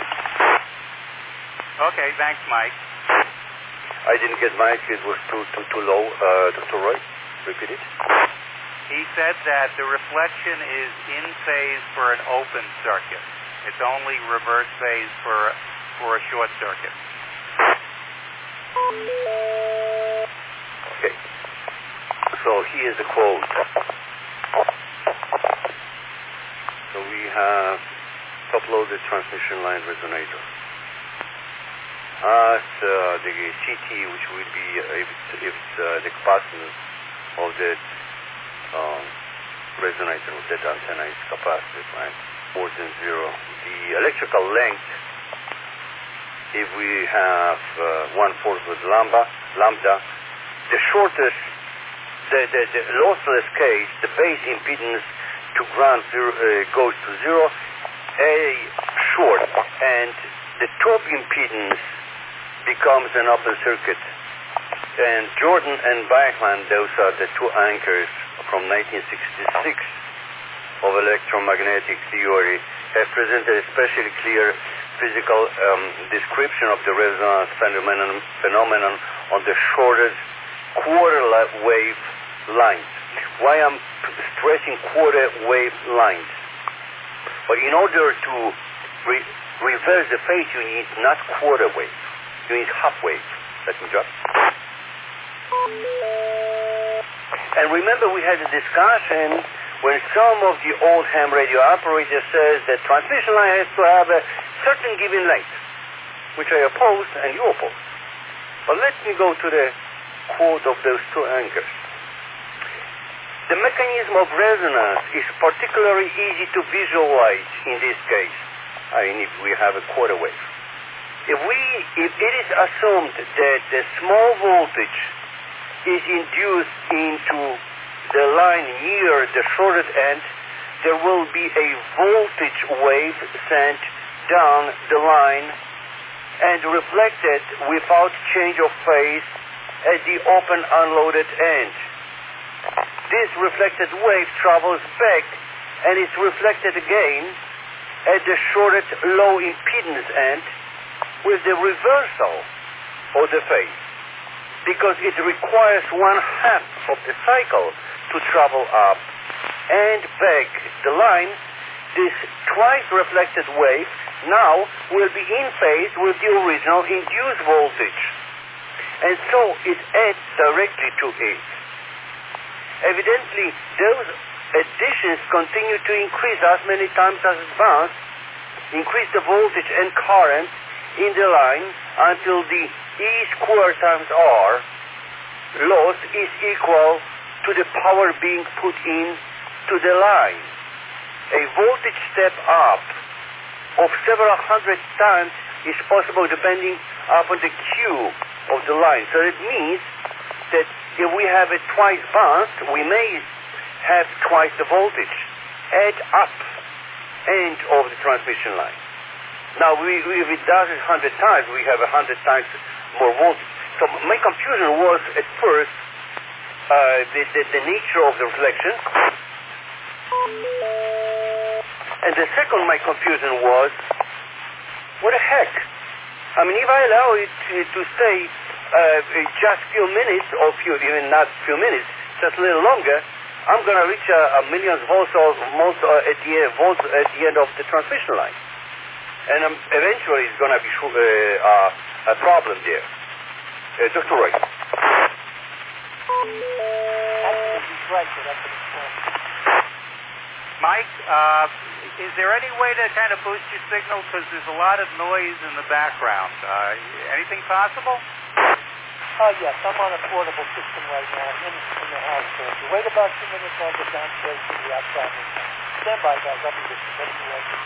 Okay, thanks, Mike. I didn't get Mike. It was too too too low. Uh, Doctor Roy, repeat it. He said that the reflection is in phase for an open circuit. It's only reverse phase for for a short circuit. Okay. So here's the quote. So we have top-loaded transmission line resonator. As uh, the C T, which would be uh, if it's, if it's, uh, the capacitance of that um, resonator, of that antenna is capacitive, right? More than zero. The electrical length, if we have uh, one-fourth with lambda, lambda, the shortest, the, the, the lossless case, the base impedance to ground zero, uh, goes to zero, a short, and the top impedance becomes an open circuit. And Jordan and Bachmann, those are the two anchors from nineteen sixty-six of electromagnetic theory, have presented a especially clear physical um, description of the resonance phenomenon, phenomenon on the shortest quarter wave lines. Why I'm stressing quarter wave lines? But in order to re- reverse the phase, you need not quarter wave. You need half wave. Let me drop. And remember, we had a discussion when some of the old ham radio operators says that transmission line has to have a certain given length, which I oppose and you oppose. But let me go to the quote of those two anchors. The mechanism of resonance is particularly easy to visualize in this case. I mean, if we have a quarter wave. If we, if it is assumed that the small voltage is induced into the line near the shorted end, there will be a voltage wave sent down the line and reflected without change of phase at the open unloaded end. This reflected wave travels back and is reflected again at the shorted low impedance end with the reversal of the phase, because it requires one half of the cycle to travel up and back the line. This twice reflected wave now will be in phase with the original induced voltage, and so it adds directly to it. Evidently, those additions continue to increase as many times as advance, increase the voltage and current in the line until the E squared times R loss is equal to the power being put in to the line. A voltage step up of several hundred times is possible depending upon the Q of the line. So it means that if we have it twice bounced, we may have twice the voltage at up end of the transmission line. Now, we, we, if it does it one hundred times, we have one hundred times more voltage. So my confusion was at first uh, the, the, the nature of the reflection. And the second, my confusion was, what the heck? I mean, if I allow it to, to stay uh, just few minutes, or few, even not few minutes, just a little longer, I'm going to reach a, a million volts or most uh, at the end, volts at the end of the transmission line, and um, eventually it's going to be uh, uh, a problem there. Uh, Doctor Roy. Mike, uh, is there any way to kind of boost your signal? Because there's a lot of noise in the background. Uh, anything possible? Uh, yes, I'm on a portable system right now in, in the house. So if you wait about two minutes, I'll get downstairs to the outside. Stand by, guys. I'll be with you.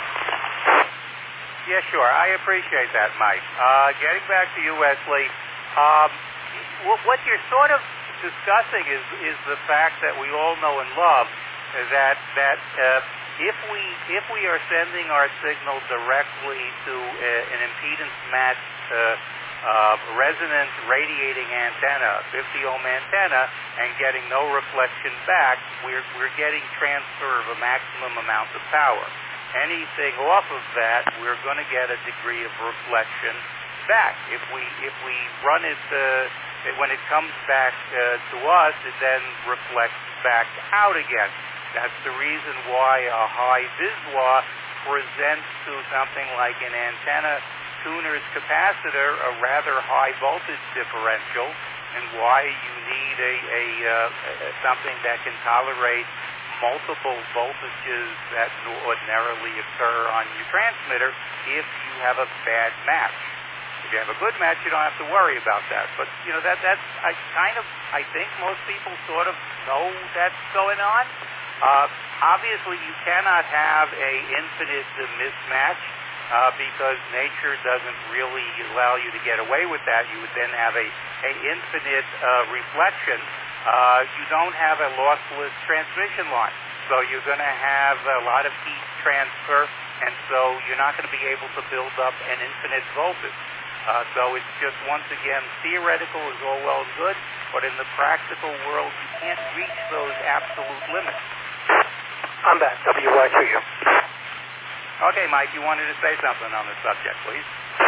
Yeah, sure. I appreciate that, Mike. Uh, getting back to you, Wesley, um, what you're sort of discussing is, is the fact that we all know and love that that uh, if we if we are sending our signal directly to uh, an impedance matched uh, uh, resonant radiating antenna, fifty ohm antenna, and getting no reflection back, we're we're getting transfer of a maximum amount of power. Anything off of that, we're going to get a degree of reflection back. If we if we run it uh, when it comes back uh, to us, it then reflects back out again. That's the reason why a high Vis-Law presents to something like an antenna tuner's capacitor a rather high voltage differential, and why you need a, a uh, something that can tolerate multiple voltages that ordinarily occur on your transmitter if you have a bad match. If you have a good match, you don't have to worry about that. But you know that that's I kind of I think most people sort of know that's going on. Uh, obviously, you cannot have a infinite uh, mismatch uh, because nature doesn't really allow you to get away with that. You would then have a, a infinite uh, reflection. Uh, you don't have a lossless transmission line, so you're going to have a lot of heat transfer, and so you're not going to be able to build up an infinite voltage. Uh, so it's just, once again, theoretical is all well and good, but in the practical world, you can't reach those absolute limits. I'm back. W Y to you. Okay, Mike, you wanted to say something on the subject, please.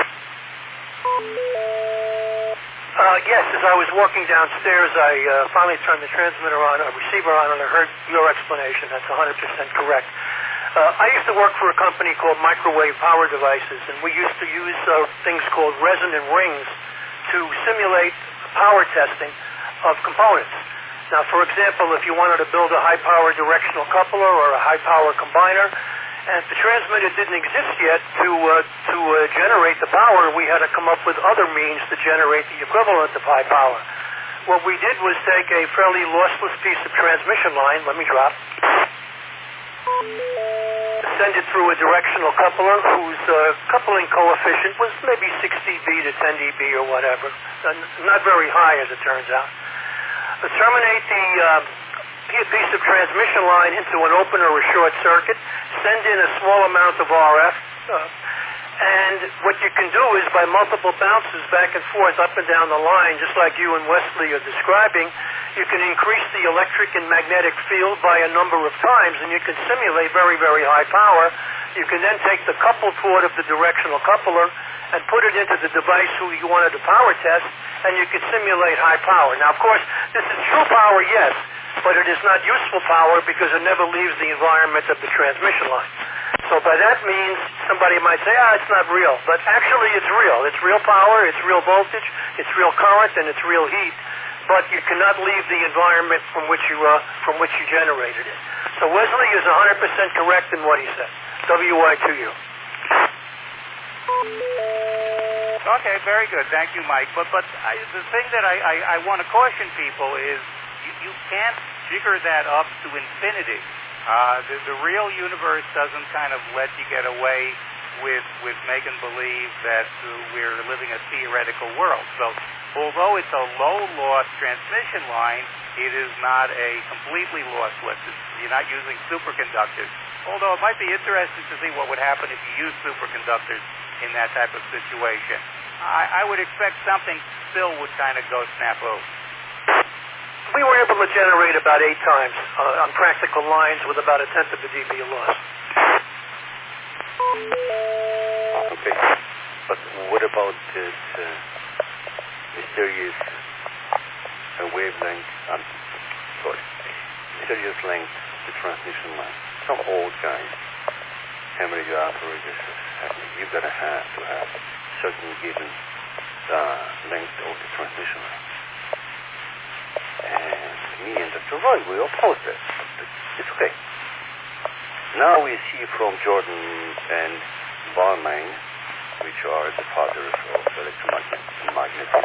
Uh, yes, as I was walking downstairs, I uh, finally turned the transmitter on, a receiver on, and I heard your explanation. That's one hundred percent correct. Uh, I used to work for a company called Microwave Power Devices, and we used to use uh, things called resonant rings to simulate power testing of components. Now, for example, if you wanted to build a high-power directional coupler or a high-power combiner, and if the transmitter didn't exist yet to uh, to uh, generate the power, we had to come up with other means to generate the equivalent of high power. What we did was take a fairly lossless piece of transmission line, let me drop, send it through a directional coupler whose uh, coupling coefficient was maybe six D B to ten D B or whatever, not very high as it turns out. Terminate the uh, piece of transmission line into an open or a short circuit, send in a small amount of R F, uh, and what you can do is by multiple bounces back and forth up and down the line, just like you and Wesley are describing, you can increase the electric and magnetic field by a number of times, and you can simulate very, very high power. You can then take the coupled port of the directional coupler and put it into the device who you wanted to power test, and you can simulate high power. Now, of course, this is true power, yes, but it is not useful power because it never leaves the environment of the transmission line. So by that means, somebody might say, ah, it's not real. But actually, it's real. It's real power, it's real voltage, it's real current, and it's real heat. But you cannot leave the environment from which you uh, from which you generated it. So Wesley is one hundred percent correct in what he said. W Y to you. Okay, very good. Thank you, Mike. But but I, the thing that I, I, I want to caution people is you, you can't jigger that up to infinity. Uh, the, the real universe doesn't kind of let you get away with, with making believe that uh, we're living a theoretical world. So although it's a low-loss transmission line, it is not a completely lossless. It's, you're not using superconductors. Although it might be interesting to see what would happen if you use superconductors in that type of situation. I, I would expect something still would kind of go snafu. We were able to generate about eight times uh, on practical lines with about a tenth of a dB of loss. Okay. But what about this uh, mysterious uh, wavelength, um, sorry, mysterious length of the transmission line? Some old guys, ham radio operators, you've got to have to have certain given uh, length of the transmission line. And me and Doctor Roy, we oppose that. It's okay. Now we see from Jordan and Balmain, which are the fathers of electromagnetism,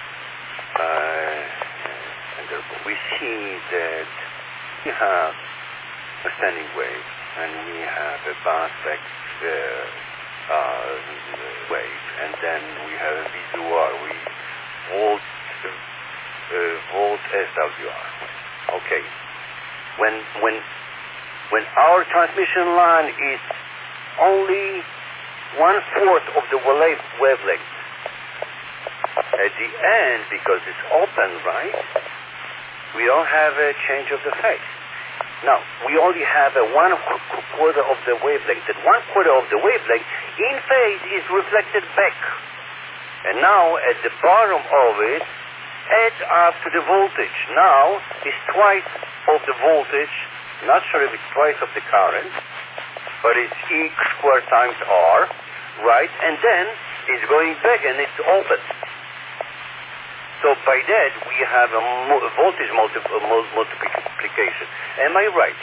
uh, and we see that we have a standing wave, and we have a bass-back uh, uh, wave, and then we have a V Z W R, we volt, uh, volt S W R. Okay. When when when our transmission line is only one fourth of the wave wavelength, at the end, because it's open, right? We don't have a change of the phase. Now, we only have a one quarter of the wavelength. That one quarter of the wavelength in phase is reflected back. And now, at the bottom of it, add up to the voltage. Now, it's twice of the voltage. Not sure if it's twice of the current, but it's E squared times R, right? And then it's going back and it's open. So by that, we have a mo- voltage multi- uh, multiplication. Am I right?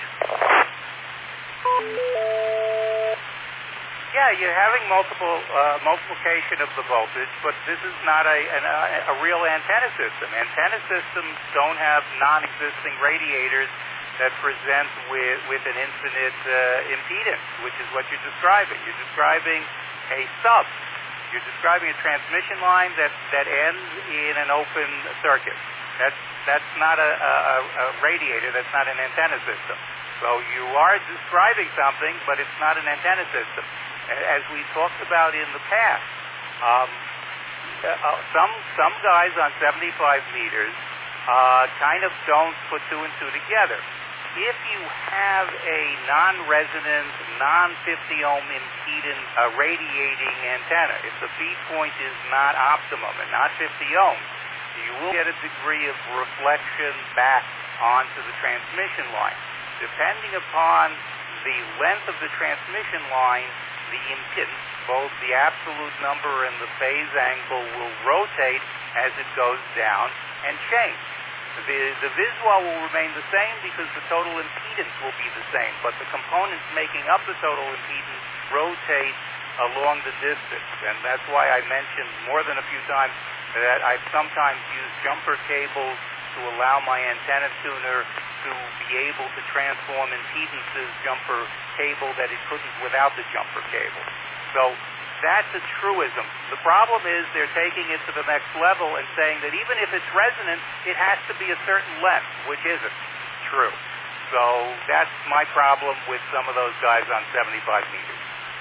Yeah, you're having multiple uh, multiplication of the voltage, but this is not a, an, a, a real antenna system. Antenna systems don't have non-existing radiators that present with, with an infinite uh, impedance, which is what you're describing. You're describing a sub. You're describing a transmission line that, that ends in an open circuit. That's, that's not a, a, a radiator. That's not an antenna system. So you are describing something, but it's not an antenna system. As we talked about in the past, um, uh, some, some guys on seventy-five meters uh, kind of don't put two and two together. If you have a non-resonant, non fifty ohm impedance uh, radiating antenna, if the feed point is not optimum and not fifty ohms, you will get a degree of reflection back onto the transmission line. Depending upon the length of the transmission line, the impedance, both the absolute number and the phase angle, will rotate as it goes down and change. The, the visual will remain the same because the total impedance will be the same, but the components making up the total impedance rotate along the distance. And that's why I mentioned more than a few times that I've sometimes used jumper cables to allow my antenna tuner to be able to transform impedances jumper cable that it couldn't without the jumper cable. So that's a truism. The problem is they're taking it to the next level and saying that even if it's resonant, it has to be a certain length, which isn't true. So that's my problem with some of those guys on seventy-five meters.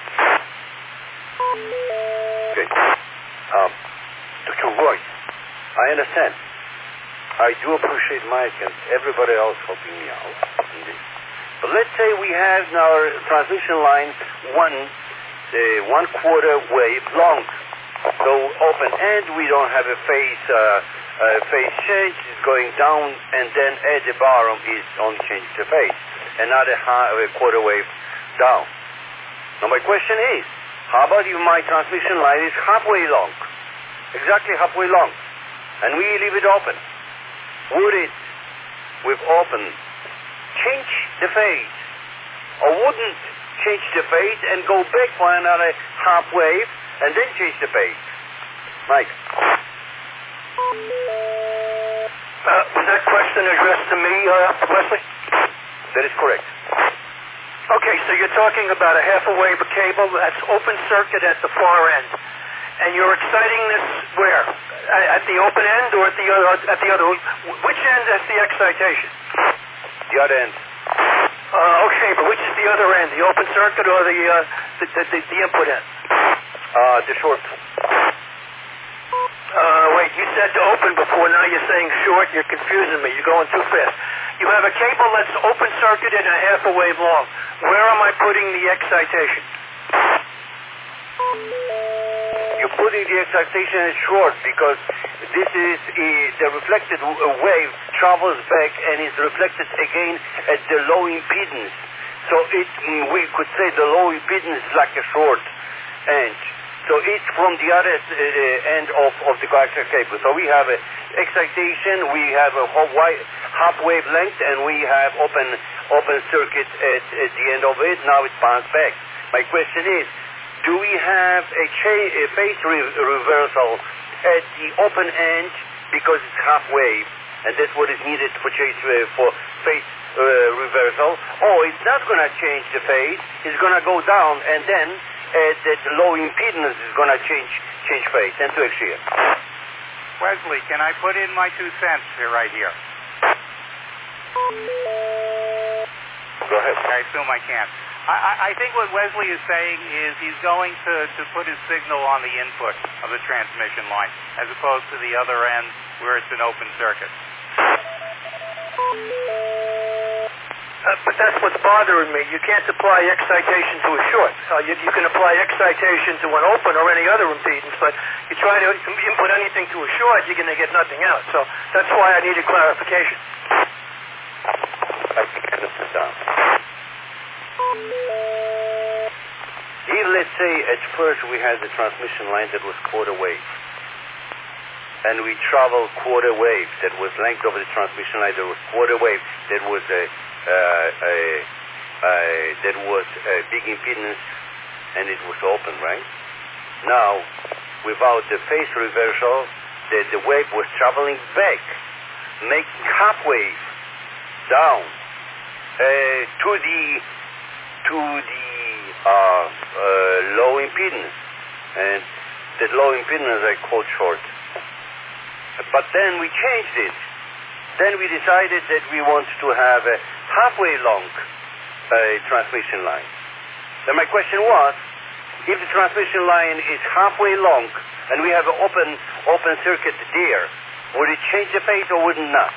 Okay. Um, Doctor Roy, I understand. I do appreciate Mike and everybody else helping me out in this. But let's say we have in our transmission line one uh, one quarter wave long, so open end. We don't have a phase uh, uh, phase change. It's going down, and then at the bottom is only change the phase. Another half, a quarter wave down. Now my question is, how about if my transmission line is halfway long, exactly halfway long, and we leave it open? Would it, with open, change the phase, or wouldn't change the phase and go back for another half wave and then change the phase? Mike. Uh, was that question addressed to me, uh, Wesley? That is correct. Okay, so you're talking about a half a wave of cable that's open circuit at the far end, and you're exciting this where? At the open end or at the other? At the other? Which end has the excitation? The other end. Uh, okay, but which is the other end? The open circuit or the uh, the, the, the, the input end? Uh, the short. Uh, wait, you said open before. Now you're saying short. You're confusing me. You're going too fast. You have a cable that's open circuit and a half a wave long. Where am I putting the excitation? You're putting the excitation at short because this is uh, the reflected w- wave travels back and is reflected again at the low impedance. So it, mm, we could say the low impedance is like a short end. So it's from the other uh, end of, of the coaxial cable. So we have a excitation, we have a half, wide, half wavelength, and we have open open circuit at, at the end of it. Now it's bounced back. My question is, do we have a, cha- a phase re- reversal at the open end because it's half wave, and that's what is needed for chase uh, for phase uh, reversal? Or it's not going to change the phase; it's going to go down, and then uh, that low impedance is going to change change phase and to exit. Wesley, can I put in my two cents here, right here? Go ahead. I assume I can. I, I think what Wesley is saying is he's going to, to put his signal on the input of the transmission line as opposed to the other end where it's an open circuit. Uh, but that's what's bothering me. You can't apply excitation to a short. Uh, you, you can apply excitation to an open or any other impedance, but you try to input anything to a short, you're going to get nothing out. So that's why I needed clarification. I think I understand. If, let's say, at first we had the transmission line that was quarter wave, and we traveled quarter wave, that was length of the transmission line, that was quarter wave, that was a, uh, a, a that was a big impedance, and it was open, right? Now, without the phase reversal, the, the wave was traveling back, making half wave down uh, to the to the uh, uh, low impedance, and that low impedance I called short. But then we changed it. Then we decided that we want to have a halfway long uh, transmission line. Then my question was, if the transmission line is halfway long and we have an open open circuit there, would it change the phase or would it not?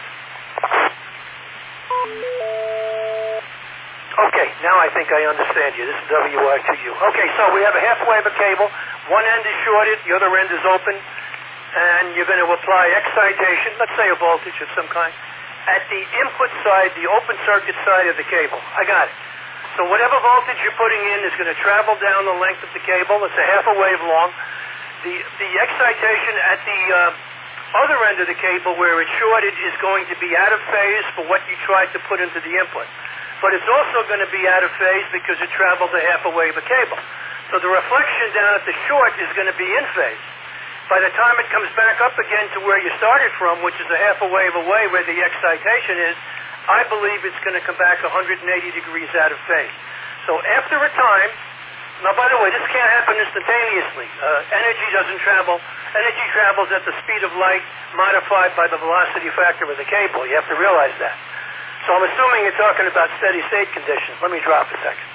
Okay, now I think I understand you. This is W I two U. Okay, so we have a half wave of cable. One end is shorted, the other end is open, and you're going to apply excitation, let's say a voltage of some kind, at the input side, the open circuit side of the cable. I got it. So whatever voltage you're putting in is going to travel down the length of the cable. It's a half a wave long. The, the excitation at the uh, other end of the cable where it's shorted is going to be out of phase for what you tried to put into the input. But it's also going to be out of phase because it travels a half a wave of cable. So the reflection down at the short is going to be in phase. By the time it comes back up again to where you started from, which is a half a wave away where the excitation is, I believe it's going to come back one hundred eighty degrees out of phase. So after a time, now by the way, this can't happen instantaneously. Uh, energy doesn't travel. Energy travels at the speed of light modified by the velocity factor of the cable. You have to realize that. So I'm assuming you're talking about steady state conditions. Let me drop a second.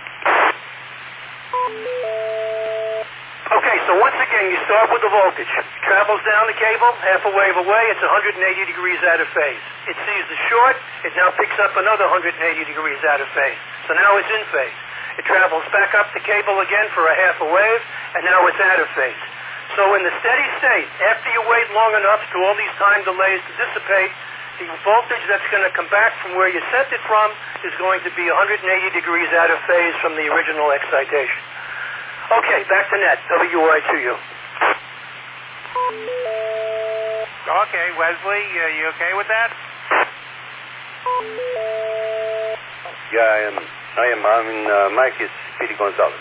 Okay, so once again, you start with the voltage. It travels down the cable, half a wave away, it's one hundred eighty degrees out of phase. It sees the short, it now picks up another one hundred eighty degrees out of phase. So now it's in phase. It travels back up the cable again for a half a wave, and now it's out of phase. So in the steady state, after you wait long enough for all these time delays to dissipate, the voltage that's going to come back from where you sent it from is going to be one hundred eighty degrees out of phase from the original excitation. Okay, back to net, W I two U. Okay, Wesley, uh, you okay with that? Yeah, I am. I am. I mean, uh, Mike is Speedy Gonzalez.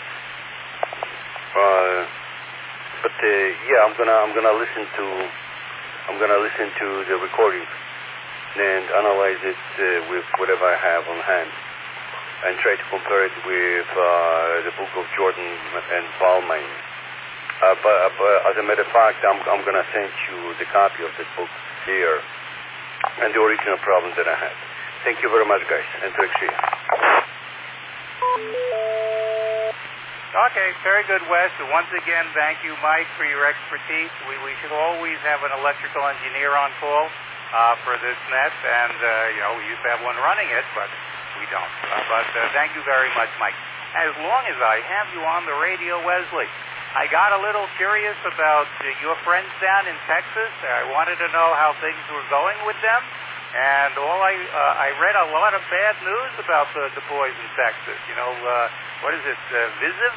Uh, but uh, yeah, I'm gonna. I'm gonna listen to. I'm gonna listen to the recording and analyze it uh, with whatever I have on hand. and try to compare it with uh, the book of Jordan and Balmain. Uh, but, uh, but as a matter of fact, I'm, I'm going to send you the copy of this book here and the original problem that I had. Thank you very much, guys, and to see you. Okay, very good, Wes. So once again, thank you, Mike, for your expertise. We, we should always have an electrical engineer on call uh, for this net, and, uh, you know, we used to have one running it, but we don't. Uh, but uh, thank you very much, Mike. As long as I have you on the radio, Wesley, I got a little curious about uh, your friends down in Texas. I wanted to know how things were going with them. And all I uh, I read a lot of bad news about the, the boys in Texas. You know, uh, what is it, uh, Visiv?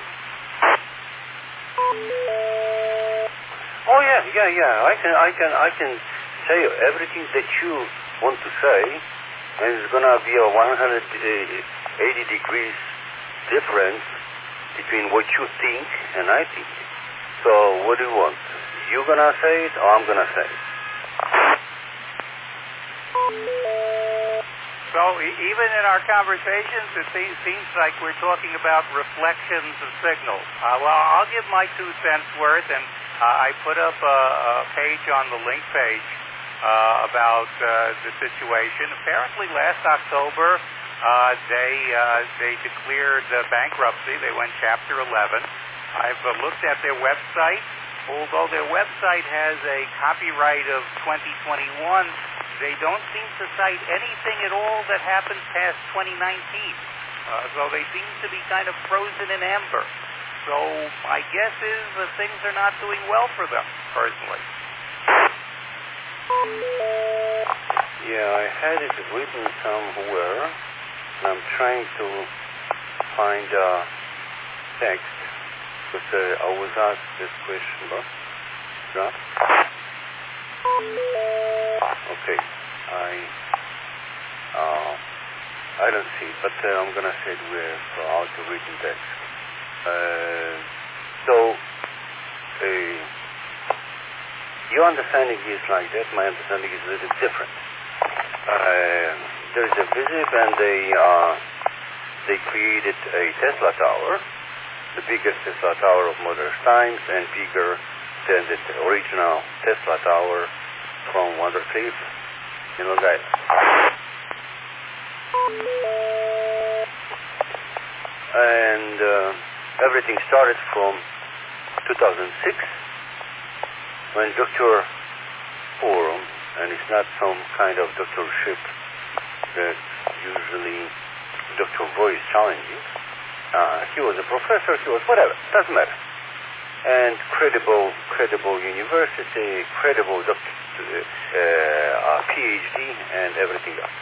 Oh yeah, yeah, yeah. I can, I can, I can say everything that you want to say, and it's gonna be a one hundred eighty degrees difference between what you think and I think. So what do you want? You gonna say it, or I'm gonna say it? So e- even in our conversations, it se- seems like we're talking about reflections of signals. Uh, well, I'll give my two cents worth, and uh, I put up a, a page on the link page uh, about uh, the situation. Apparently last October, uh, they uh, they declared uh, bankruptcy. They went Chapter eleven. I've uh, looked at their website. Although their website has a copyright of twenty twenty-one, they don't seem to cite anything at all that happened past twenty nineteen. Uh, so they seem to be kind of frozen in amber. So my guess is that things are not doing well for them, personally. Yeah, I had it written somewhere, and I'm trying to find a text, because uh, I was asked this question, but drop. Okay, I uh, I don't see it, but uh, I'm gonna say it with uh, out the written text. Uh, so, uh, your understanding is like that. My understanding is a little different. Uh, there's a Visiv, and they uh, they created a Tesla tower, the biggest Tesla tower of modern times, and bigger than the original Tesla tower from Wonder Cliff in Long Island. And uh, everything started from two thousand six, when Doctor Forum, and it's not some kind of doctorship that usually Doctor Boy is challenging. Uh, he was a professor, he was whatever, doesn't matter. And credible, credible university, credible doc, uh, uh, PhD, and everything else.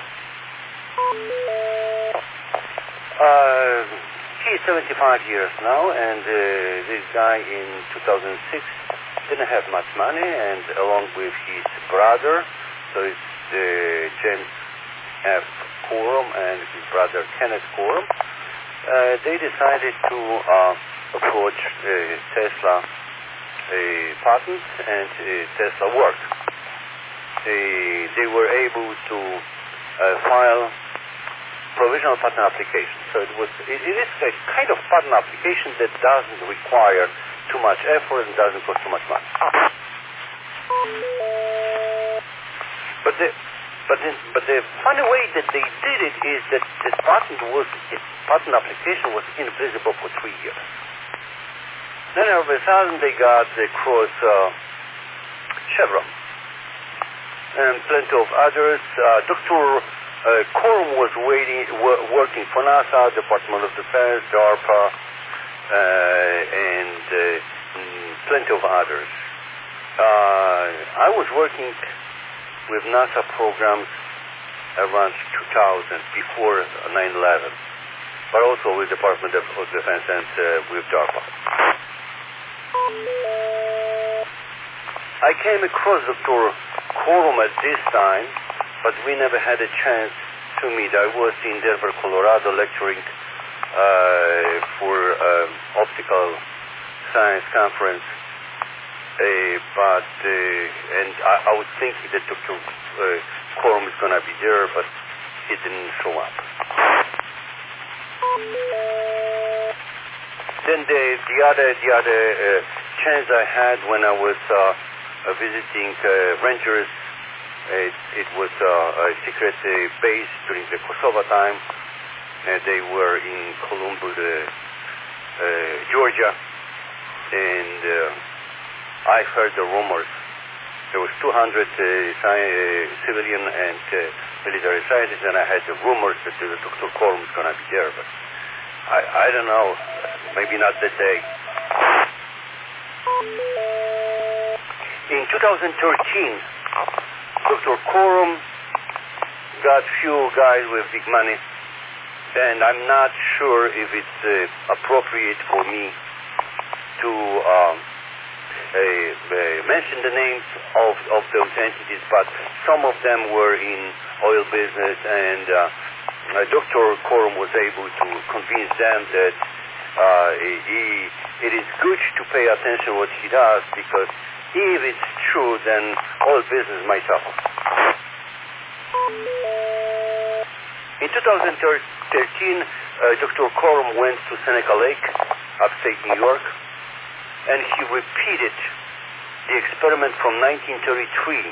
Uh, he's seventy-five years now, and uh, this guy in two thousand six didn't have much money, and along with his brother, so it's uh, James F. Corum and his brother Kenneth Corum, uh, they decided to uh, approach uh, Tesla uh, patents, and uh, Tesla worked. They, they were able to uh, file provisional patent application. So it was it, it is a kind of patent application that doesn't require too much effort and doesn't cost too much money. But the but the, but the funny way that they did it is that the patent was the patent application was invisible for three years. Then all of a sudden they got across uh, Chevron and plenty of others. Uh, Doctor Uh, Corum was waiting, w- working for NASA, Department of Defense, DARPA, uh, and uh, mm, plenty of others. Uh, I was working with NASA programs around two thousand, before nine eleven, but also with Department of Defense and uh, with DARPA. I came across Doctor Corum at this time, but we never had a chance to meet. I was in Denver, Colorado, lecturing uh, for um, optical science conference. Uh, but uh, and I, I was thinking that Doctor Uh, Corum is going to be there, but he didn't show up. Then the, the other the other uh, chance I had when I was uh, uh, visiting uh, Rangers, it, it was uh, a secret uh, base during the Kosovo time. Uh, they were in Columbus, uh, uh, Georgia, and uh, I heard the rumors. There was two hundred uh, sci- uh, civilian and uh, military scientists, and I had the rumors that uh, Doctor Corum was going to be there, but I, I don't know, maybe not that day. In two thousand thirteen, Doctor Corum got few guys with big money, and I'm not sure if it's uh, appropriate for me to um, uh, uh, mention the names of, of those entities, but some of them were in oil business, and uh, Uh, Doctor Corum was able to convince them that uh, he, it is good to pay attention to what he does, because if it's true, then all business might suffer. In two thousand thirteen, uh, Doctor Corum went to Seneca Lake, upstate New York, and he repeated the experiment from nineteen thirty-three,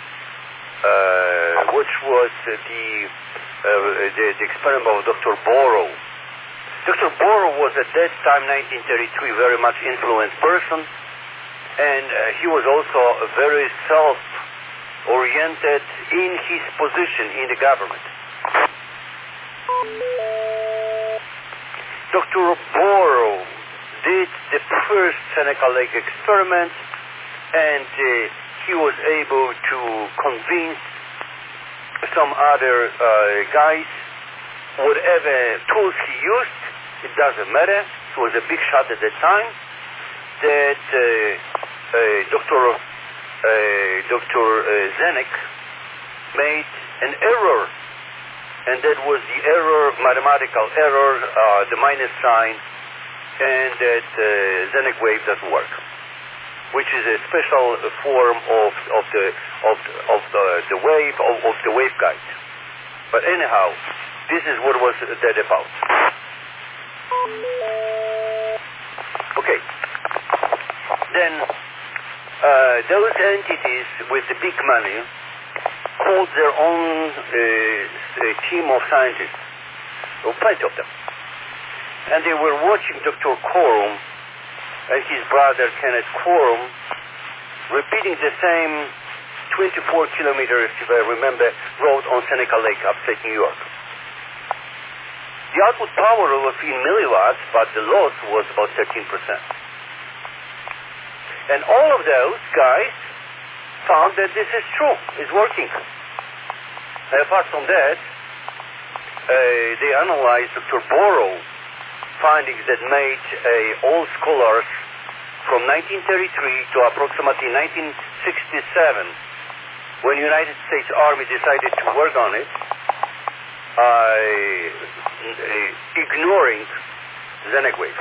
uh, which was uh, the Uh, the, the experiment of Doctor Borrow. Doctor Borrow was at that time, nineteen thirty-three, very much influenced person, and uh, he was also very self-oriented in his position in the government. Doctor Borrow did the first Seneca Lake experiment, and uh, he was able to convince some other uh, guys, whatever tools he used, it doesn't matter. He was a big shot at that time. That uh, uh, Doctor Uh, Doctor Uh, Zenek made an error, and that was the error, mathematical error, uh, the minus sign, and that uh, Zenek wave doesn't work, which is a special form of of the of of the, the wave of, of the waveguide. But anyhow, this is what was that about. Okay. Then uh, those entities with the big money called their own uh, team of scientists, or plenty of them, and they were watching Doctor Corum and his brother Kenneth Corum repeating the same twenty-four kilometers, if I remember, road on Seneca Lake, upstate New York. The output power was in milliwatts, but the loss was about thirteen percent. And all of those guys found that this is true, it's working. And apart from that, uh, they analyzed Doctor Borrow findings that made uh, all scholars from nineteen thirty-three to approximately nineteen sixty-seven, when the United States Army decided to work on it, uh, uh, ignoring Zenek wave.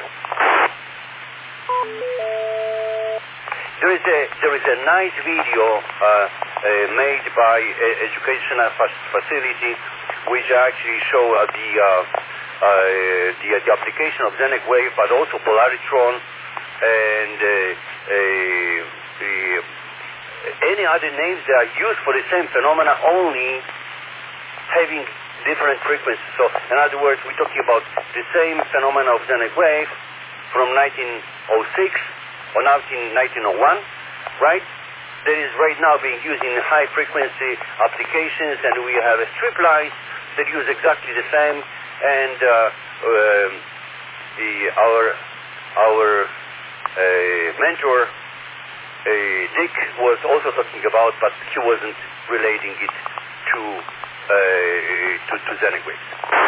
There is a there is a nice video uh, uh, made by an educational facility which actually show uh, the, uh, uh, the the application of Zenek wave, but also polaritron and uh, uh, the, any other names that are used for the same phenomena, only having different frequencies. So, in other words, we're talking about the same phenomena of Zenek wave from nineteen oh six or nineteen oh one, right? That is right now being used in high frequency applications, and we have a strip line that use exactly the same. And uh, uh, the, our our uh, mentor uh, Dick was also talking about, but he wasn't relating it to uh, to, to Zenek waves.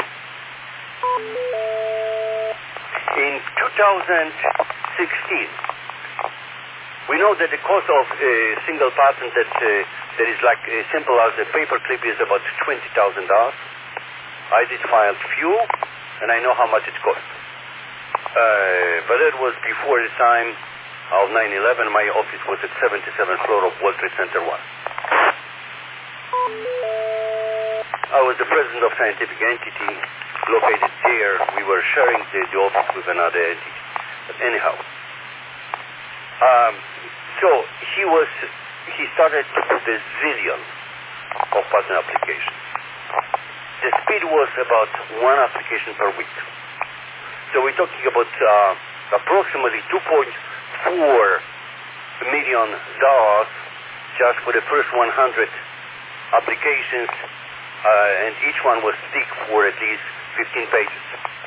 In two thousand sixteen, we know that the cost of a single patent that uh, that is like as simple as a paperclip is about twenty thousand dollars. I did file few, and I know how much it cost. Uh, but that was before the time of nine eleven. My office was at seventy-seventh floor of World Trade Center one. I was the president of scientific entity located there. We were sharing the, the office with another entity. But anyhow, um, so he was, he started to put a zillion of pattern applications. The speed was about one application per week. So we're talking about uh, approximately two point four million dollars just for the first one hundred applications, uh, and each one was thick for at least fifteen pages.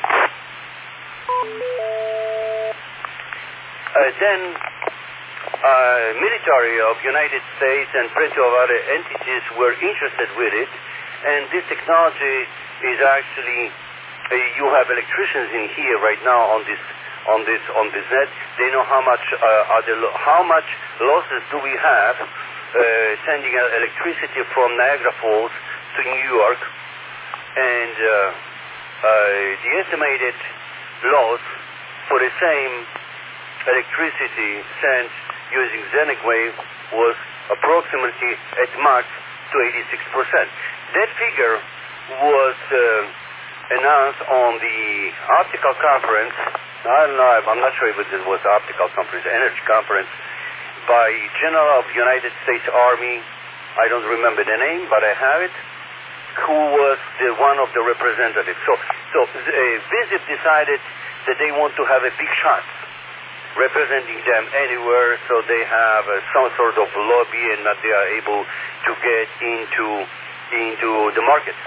Uh, then uh, military of United States and plenty of other entities were interested with it, and this technology is actually, uh, you have electricians in here right now on this on this on this net. They know how much uh, are the lo- how much losses do we have uh, sending electricity from Niagara Falls to New York, and uh, uh, the estimated loss for the same electricity sent using Zenic wave was approximately at max to eighty-six percent. That figure was uh, announced on the optical conference. I don't know, I'm not sure if it was the optical conference, energy conference, by General of United States Army. I don't remember the name, but I have it, who was the one of the representatives. So, so uh, VISIP decided that they want to have a big shot representing them anywhere, so they have uh, some sort of lobby and that they are able to get into into the market.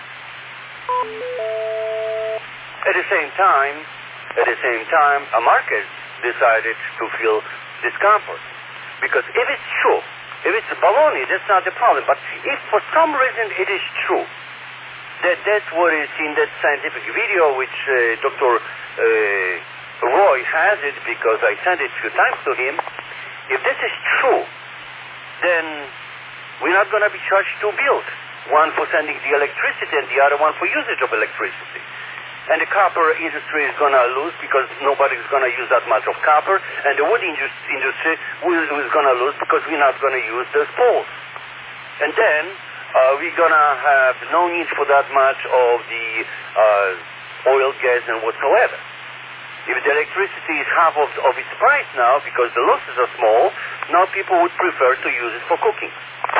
At the same time, at the same time, a market decided to feel discomfort, because if it's true, if it's baloney, that's not the problem. But if for some reason it is true that that's what is in that scientific video, which uh, Doctor Uh, Roy has it because I sent it a few times to him. If this is true, then we're not going to be charged two bills. One for sending the electricity and the other one for usage of electricity. And the copper industry is going to lose because nobody's going to use that much of copper. And the wood industry is going to lose because we're not going to use those poles. And then uh, we're going to have no need for that much of the uh, oil, gas, and whatsoever. If the electricity is half of, of its price now because the losses are small, now people would prefer to use it for cooking.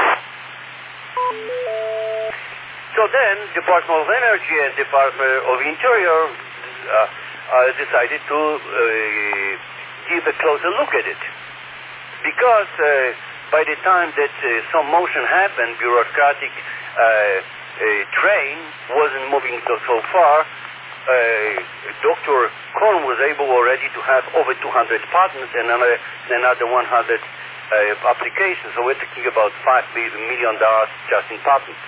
So then, Department of Energy and Department of Interior uh, uh, decided to uh, give a closer look at it. Because uh, by the time that uh, some motion happened, bureaucratic uh, uh, train wasn't moving so, so far, Uh, Doctor Korn was able already to have over two hundred patents and another, another one hundred uh, applications. So we're talking about five million dollars just in patents.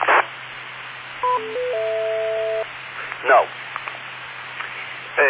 Now, uh,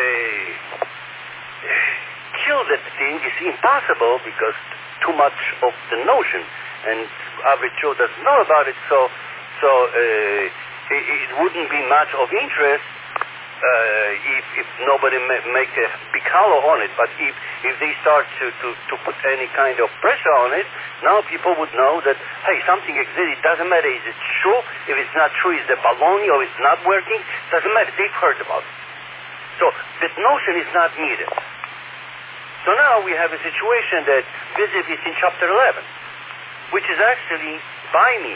kill that thing is impossible because too much of the notion, and average Joe doesn't know about it, so, so uh, it, it wouldn't be much of interest Uh, if, if nobody ma- make a big hollow on it. But if, if they start to, to, to put any kind of pressure on it, now people would know that, hey, something exists. It doesn't matter is it true. If it's not true, is the baloney or it's not working? Doesn't matter. They've heard about it. So that notion is not needed. So now we have a situation that VISIP is in Chapter eleven, which is actually by me.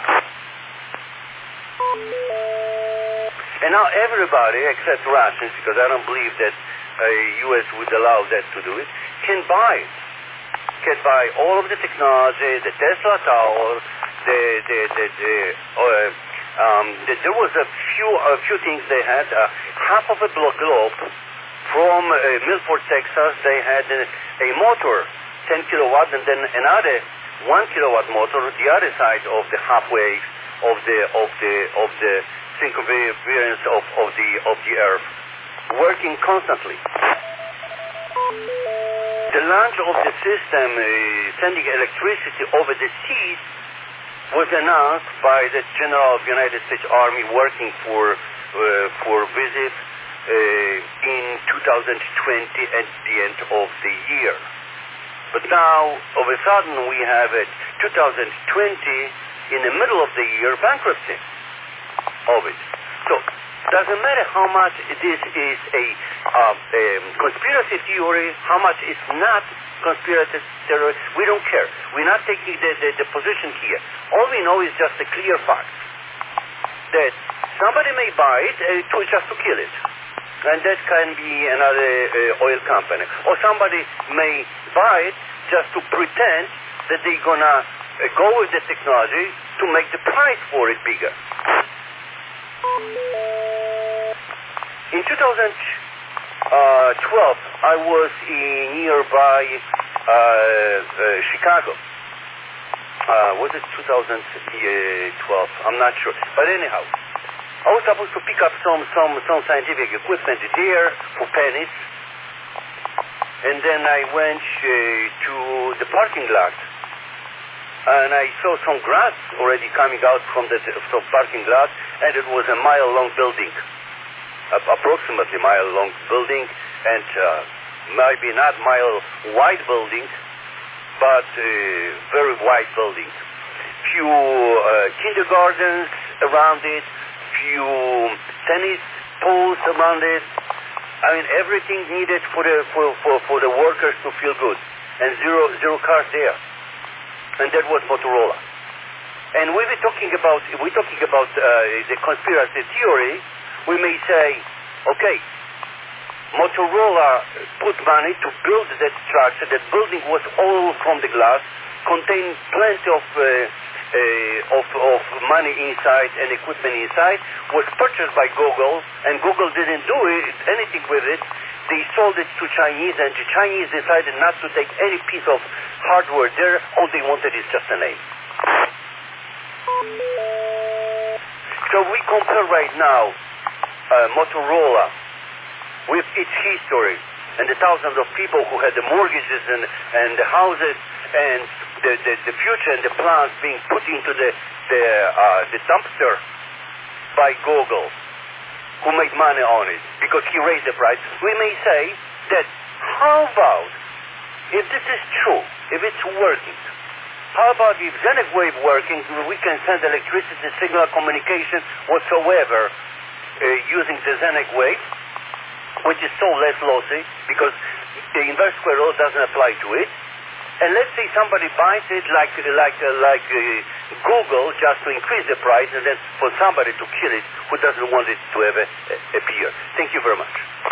And now everybody, except Russians, because I don't believe that uh, U S would allow that to do it, can buy it. Can buy all of the technology, the Tesla Tower, the, the, the, the, uh, um, the there was a few, a few things they had. Uh, half of a globe from uh, Milford, Texas, they had a, a motor, ten kilowatt, and then another one kilowatt motor, the other side of the halfway of the, of the, of the, circumference of, of the of the Earth, working constantly. The launch of the system uh, sending electricity over the seas was announced by the General of the United States Army working for uh, for VISIP uh, in two thousand twenty at the end of the year. But now, all of a sudden, we have it two thousand twenty in the middle of the year bankruptcy of it. So Doesn't matter how much this is a uh, um, conspiracy theory, how much is not conspiracy theory. We don't care. We're not taking the, the, the position here. All we know is just a clear fact that somebody may buy it uh, to, just to kill it. And that can be another uh, oil company. Or somebody may buy it just to pretend that they're going to uh, go with the technology to make the price for it bigger. In two thousand twelve, I was in nearby uh, uh, Chicago. Uh, was it two thousand twelve? I'm not sure. But anyhow, I was supposed to pick up some, some, some scientific equipment there for pennies. And then I went uh, to the parking lot. And I saw some grass already coming out from the from parking lot. And it was a mile-long building. Approximately mile-long building. And uh, maybe not mile-wide building, but uh, very wide building. Few uh, kindergartens around it, few tennis pools around it. I mean, everything needed for the for, for, for the workers to feel good, and zero zero cars there. And that was Motorola. And we were talking about if we're talking about uh, the conspiracy theory, we may say, okay, Motorola put money to build that structure. That building was all from the glass, contained plenty of, uh, uh, of of money inside and equipment inside. Was purchased by Google, and Google didn't do it, anything with it. They sold it to Chinese, and the Chinese decided not to take any piece of hardware there. All they wanted is just a name. So we compare right now uh, Motorola with its history and the thousands of people who had the mortgages and, and the houses and the, the, the future and the plans being put into the, the, uh, the dumpster by Google, who made money on it because he raised the price. We may say that how about if this is true, if it's working, how about if Zenek wave working, we can send electricity, signal communication whatsoever uh, using the Zenek wave, which is so less lossy because the inverse square law doesn't apply to it. And let's say somebody buys it like like uh, like uh, Google just to increase the price, and then for somebody to kill it who doesn't want it to ever uh, appear. Thank you very much.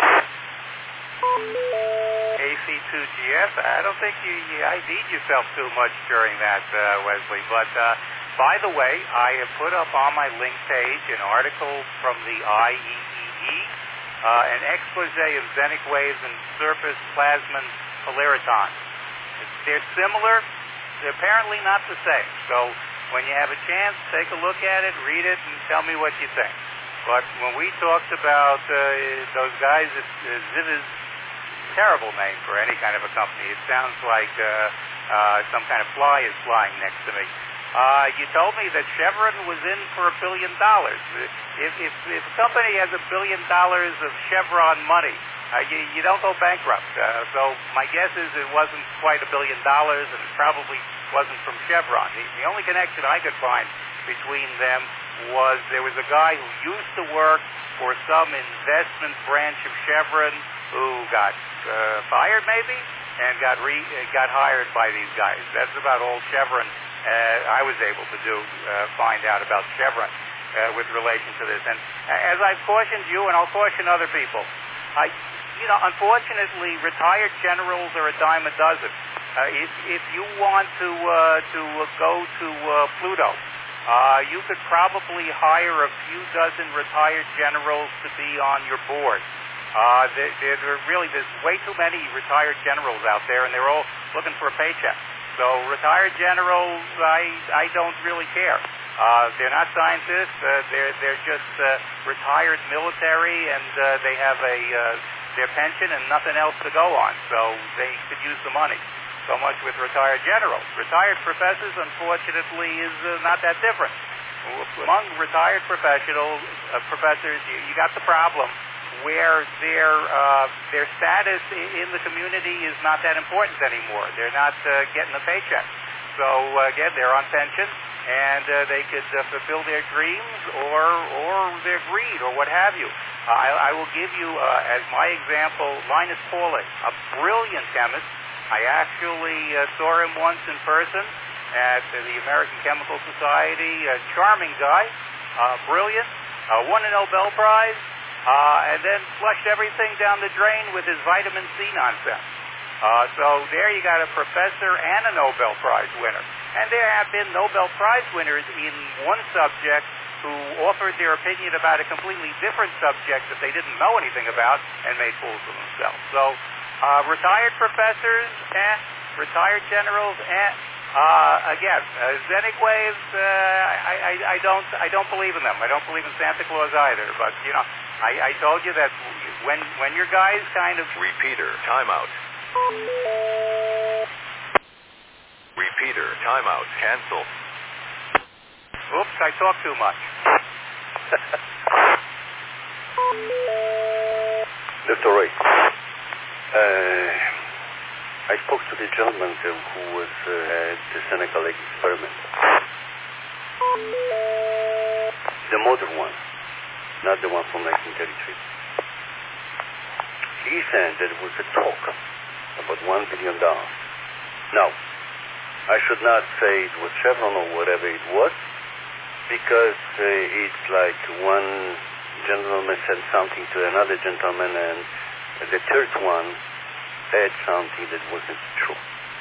A C two G S, I don't think you, you I D'd yourself too much during that, uh, Wesley. But uh, by the way, I have put up on my link page an article from the I E E E, uh, an expose of Zenek waves and surface plasmon polaritons. They're similar. They're apparently not the same. So when you have a chance, take a look at it, read it, and tell me what you think. But when we talked about uh, those guys at uh, Ziviz, terrible name for any kind of a company. It sounds like uh, uh, some kind of fly is flying next to me. Uh, you told me that Chevron was in for a billion dollars. If, if, if a company has a billion dollars of Chevron money, uh, you, you don't go bankrupt. Uh, so my guess is it wasn't quite a billion dollars, and it probably wasn't from Chevron. The, the only connection I could find between them was there was a guy who used to work for some investment branch of Chevron who got uh, fired maybe and got re uh, got hired by these guys. That's about all Chevron uh, I was able to do, uh, find out about Chevron uh, with relation to this. And as I've cautioned you, and I'll caution other people, I, you know, unfortunately, retired generals are a dime a dozen. Uh, if, if you want to uh, to go to uh, Pluto, uh, you could probably hire a few dozen retired generals to be on your board. Uh, there, there really, there's way too many retired generals out there, and they're all looking for a paycheck. So retired generals, I, I don't really care. Uh, they're not scientists. Uh, they're, they're just uh, retired military, and uh, they have a uh, their pension and nothing else to go on. So they could use the money. So much with retired generals. Retired professors, unfortunately, is uh, not that different. Among retired professionals, uh, professors, you, you got the problem where their uh, their status in the community is not that important anymore. They're not uh, getting a paycheck. So uh, again, they're on pension, and uh, they could uh, fulfill their dreams or or their greed or what have you. Uh, I, I will give you uh, as my example Linus Pauling, a brilliant chemist. I actually uh, saw him once in person at uh, the American Chemical Society. A charming guy, uh, brilliant, uh, won a Nobel Prize, uh, and then flushed everything down the drain with his vitamin C nonsense. Uh, so there you got a professor and a Nobel Prize winner. And there have been Nobel Prize winners in one subject who offered their opinion about a completely different subject that they didn't know anything about and made fools of themselves. So uh, retired professors, eh, retired generals, eh. Uh, again, uh, Zenig waves, uh, I, I, I don't I don't believe in them. I don't believe in Santa Claus either. But, you know, I, I told you that when, when your guys kind of... Repeater, timeout. Repeater, timeout, cancel. Oops, I talk too much. Doctor Roy, uh, I spoke to the gentleman uh, who was uh, at the Seneca Lake experiment. The modern one, not the one from nineteen thirty-three. He said that it was a talk about one billion dollars. Now, I should not say it was Chevron or whatever it was, because uh, it's like one gentleman said something to another gentleman, and the third one said something that wasn't true.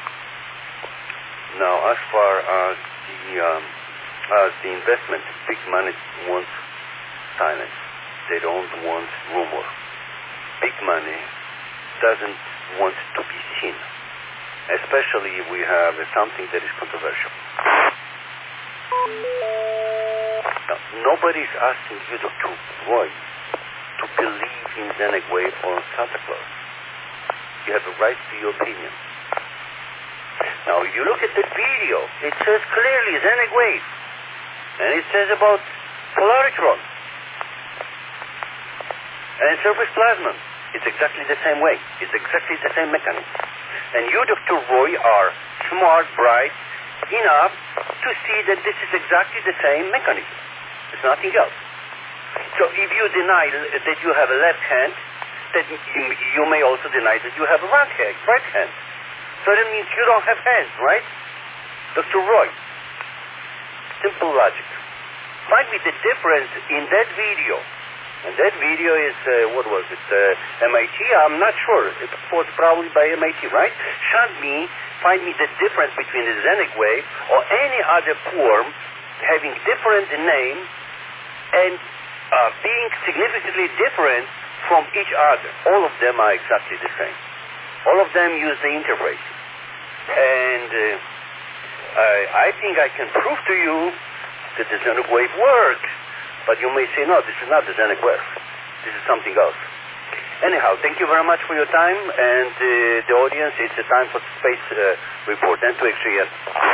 Now, as far as the um, as the investment, big money wants silence. They don't want rumor. Big money doesn't want to be seen, especially if we have something that is controversial. Now, nobody's asking you, Doctor Roy, to believe in Zenig Wave or Santa Claus. You have a right to your opinion. Now, if you look at the video, it says clearly Zenig Wave. And it says about polaritron. And surface plasma. It's exactly the same way. It's exactly the same mechanism. And you, Doctor Roy, are smart, bright enough to see that this is exactly the same mechanism. It's nothing else. So if you deny that you have a left hand, then you, you may also deny that you have a right hand, right hand. So that means you don't have hands, right? Doctor Roy, simple logic. Find me the difference in that video. And that video is, uh, what was it, uh, M I T? I'm not sure. It was probably by M I T, right? Show me, find me the difference between the Zenig wave or any other form having different name and uh, being significantly different from each other. All of them are exactly the same. All of them use the interface. And uh, I, I think I can prove to you that the Zenig wave works. But you may say, no, this is not the Zenig wave. This is something else. Anyhow, thank you very much for your time, and uh, the audience, it's a time for the space uh, report. And to X G N.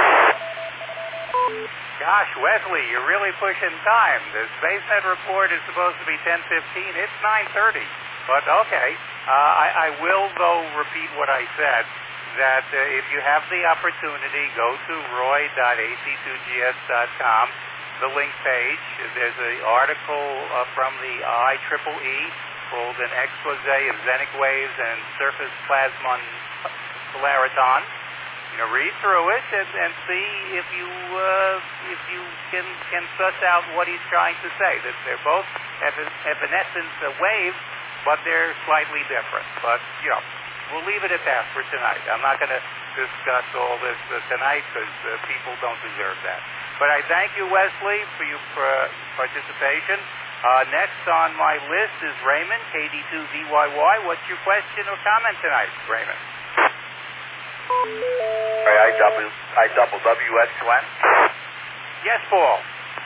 Gosh, Wesley, you're really pushing time. The SpaceNet report is supposed to be ten fifteen. It's nine thirty. But okay. Uh, I, I will, though, repeat what I said, that uh, if you have the opportunity, go to roy dot a c two g s dot com. The link page. There's an article uh, from the I triple E called An Expose of Zenig Waves and Surface Plasmon Polariton. You know, read through it and, and see if you uh, if you can can suss out what he's trying to say. That they're both evanescent uh, waves, but they're slightly different. But you know, we'll leave it at that for tonight. I'm not going to discuss all this uh, tonight because uh, people don't deserve that. But I thank you, Wesley, for your uh, participation. Uh, next on my list is Raymond, K D two V Y Y. What's your question or comment tonight, Raymond? I double, I double W S two N. Yes, Paul.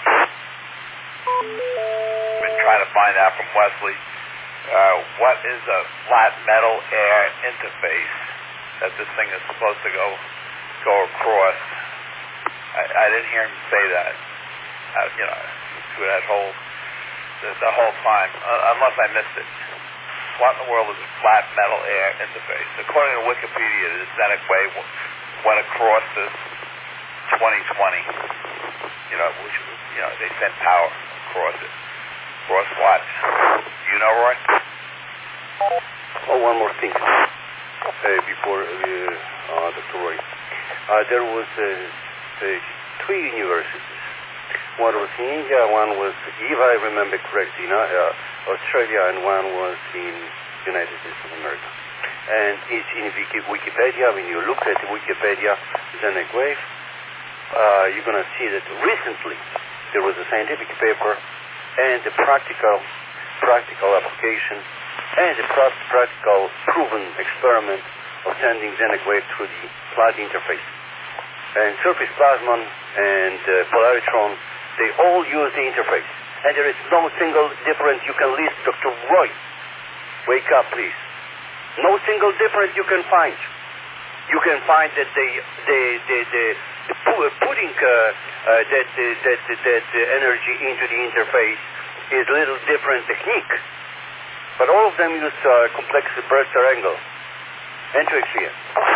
Been trying to find out from Wesley, uh, what is a flat metal air interface that this thing is supposed to go go across? I, I didn't hear him say that, uh, you know, through that whole, the, the whole time, uh, unless I missed it. What in the world is a flat metal air interface? According to Wikipedia, the Zenig wave went across this twenty twenty. you know, which, you know, they send power across it. Across what? You know, Roy? Oh, one more thing. Uh, before uh, uh, Doctor Roy. Uh, there was uh, uh, three universities. One was in India, one was, if I remember correctly, in uh, Australia, and one was in United States of America. And it's in Wiki- Wikipedia. When you look at Wikipedia, Zenek Wave, uh, you're going to see that recently there was a scientific paper and a practical, practical application and a pra- practical proven experiment of sending Zenek Wave through the flat interface. And surface plasmon and uh, polaritron, they all use the interface. And there is no single difference you can list. Doctor Roy, wake up, please. No single difference you can find. You can find that they, they, they, they, the pu- putting uh, uh, that, uh, that, that uh, energy into the interface is a little different technique. But all of them use uh, complex Brewster angle and Twixia.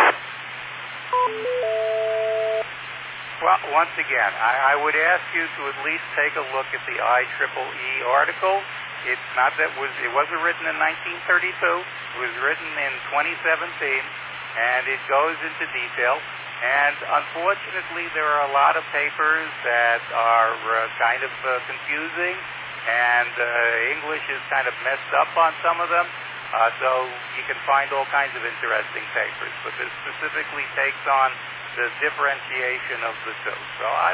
Well, once again, I, I would ask you to at least take a look at the I triple E article. It's not that was it wasn't written in nineteen thirty-two. It was written in twenty seventeen, and it goes into detail. And unfortunately, there are a lot of papers that are uh, kind of uh, confusing, and uh, English is kind of messed up on some of them. Uh, so you can find all kinds of interesting papers, but this specifically takes on the differentiation of the two. So I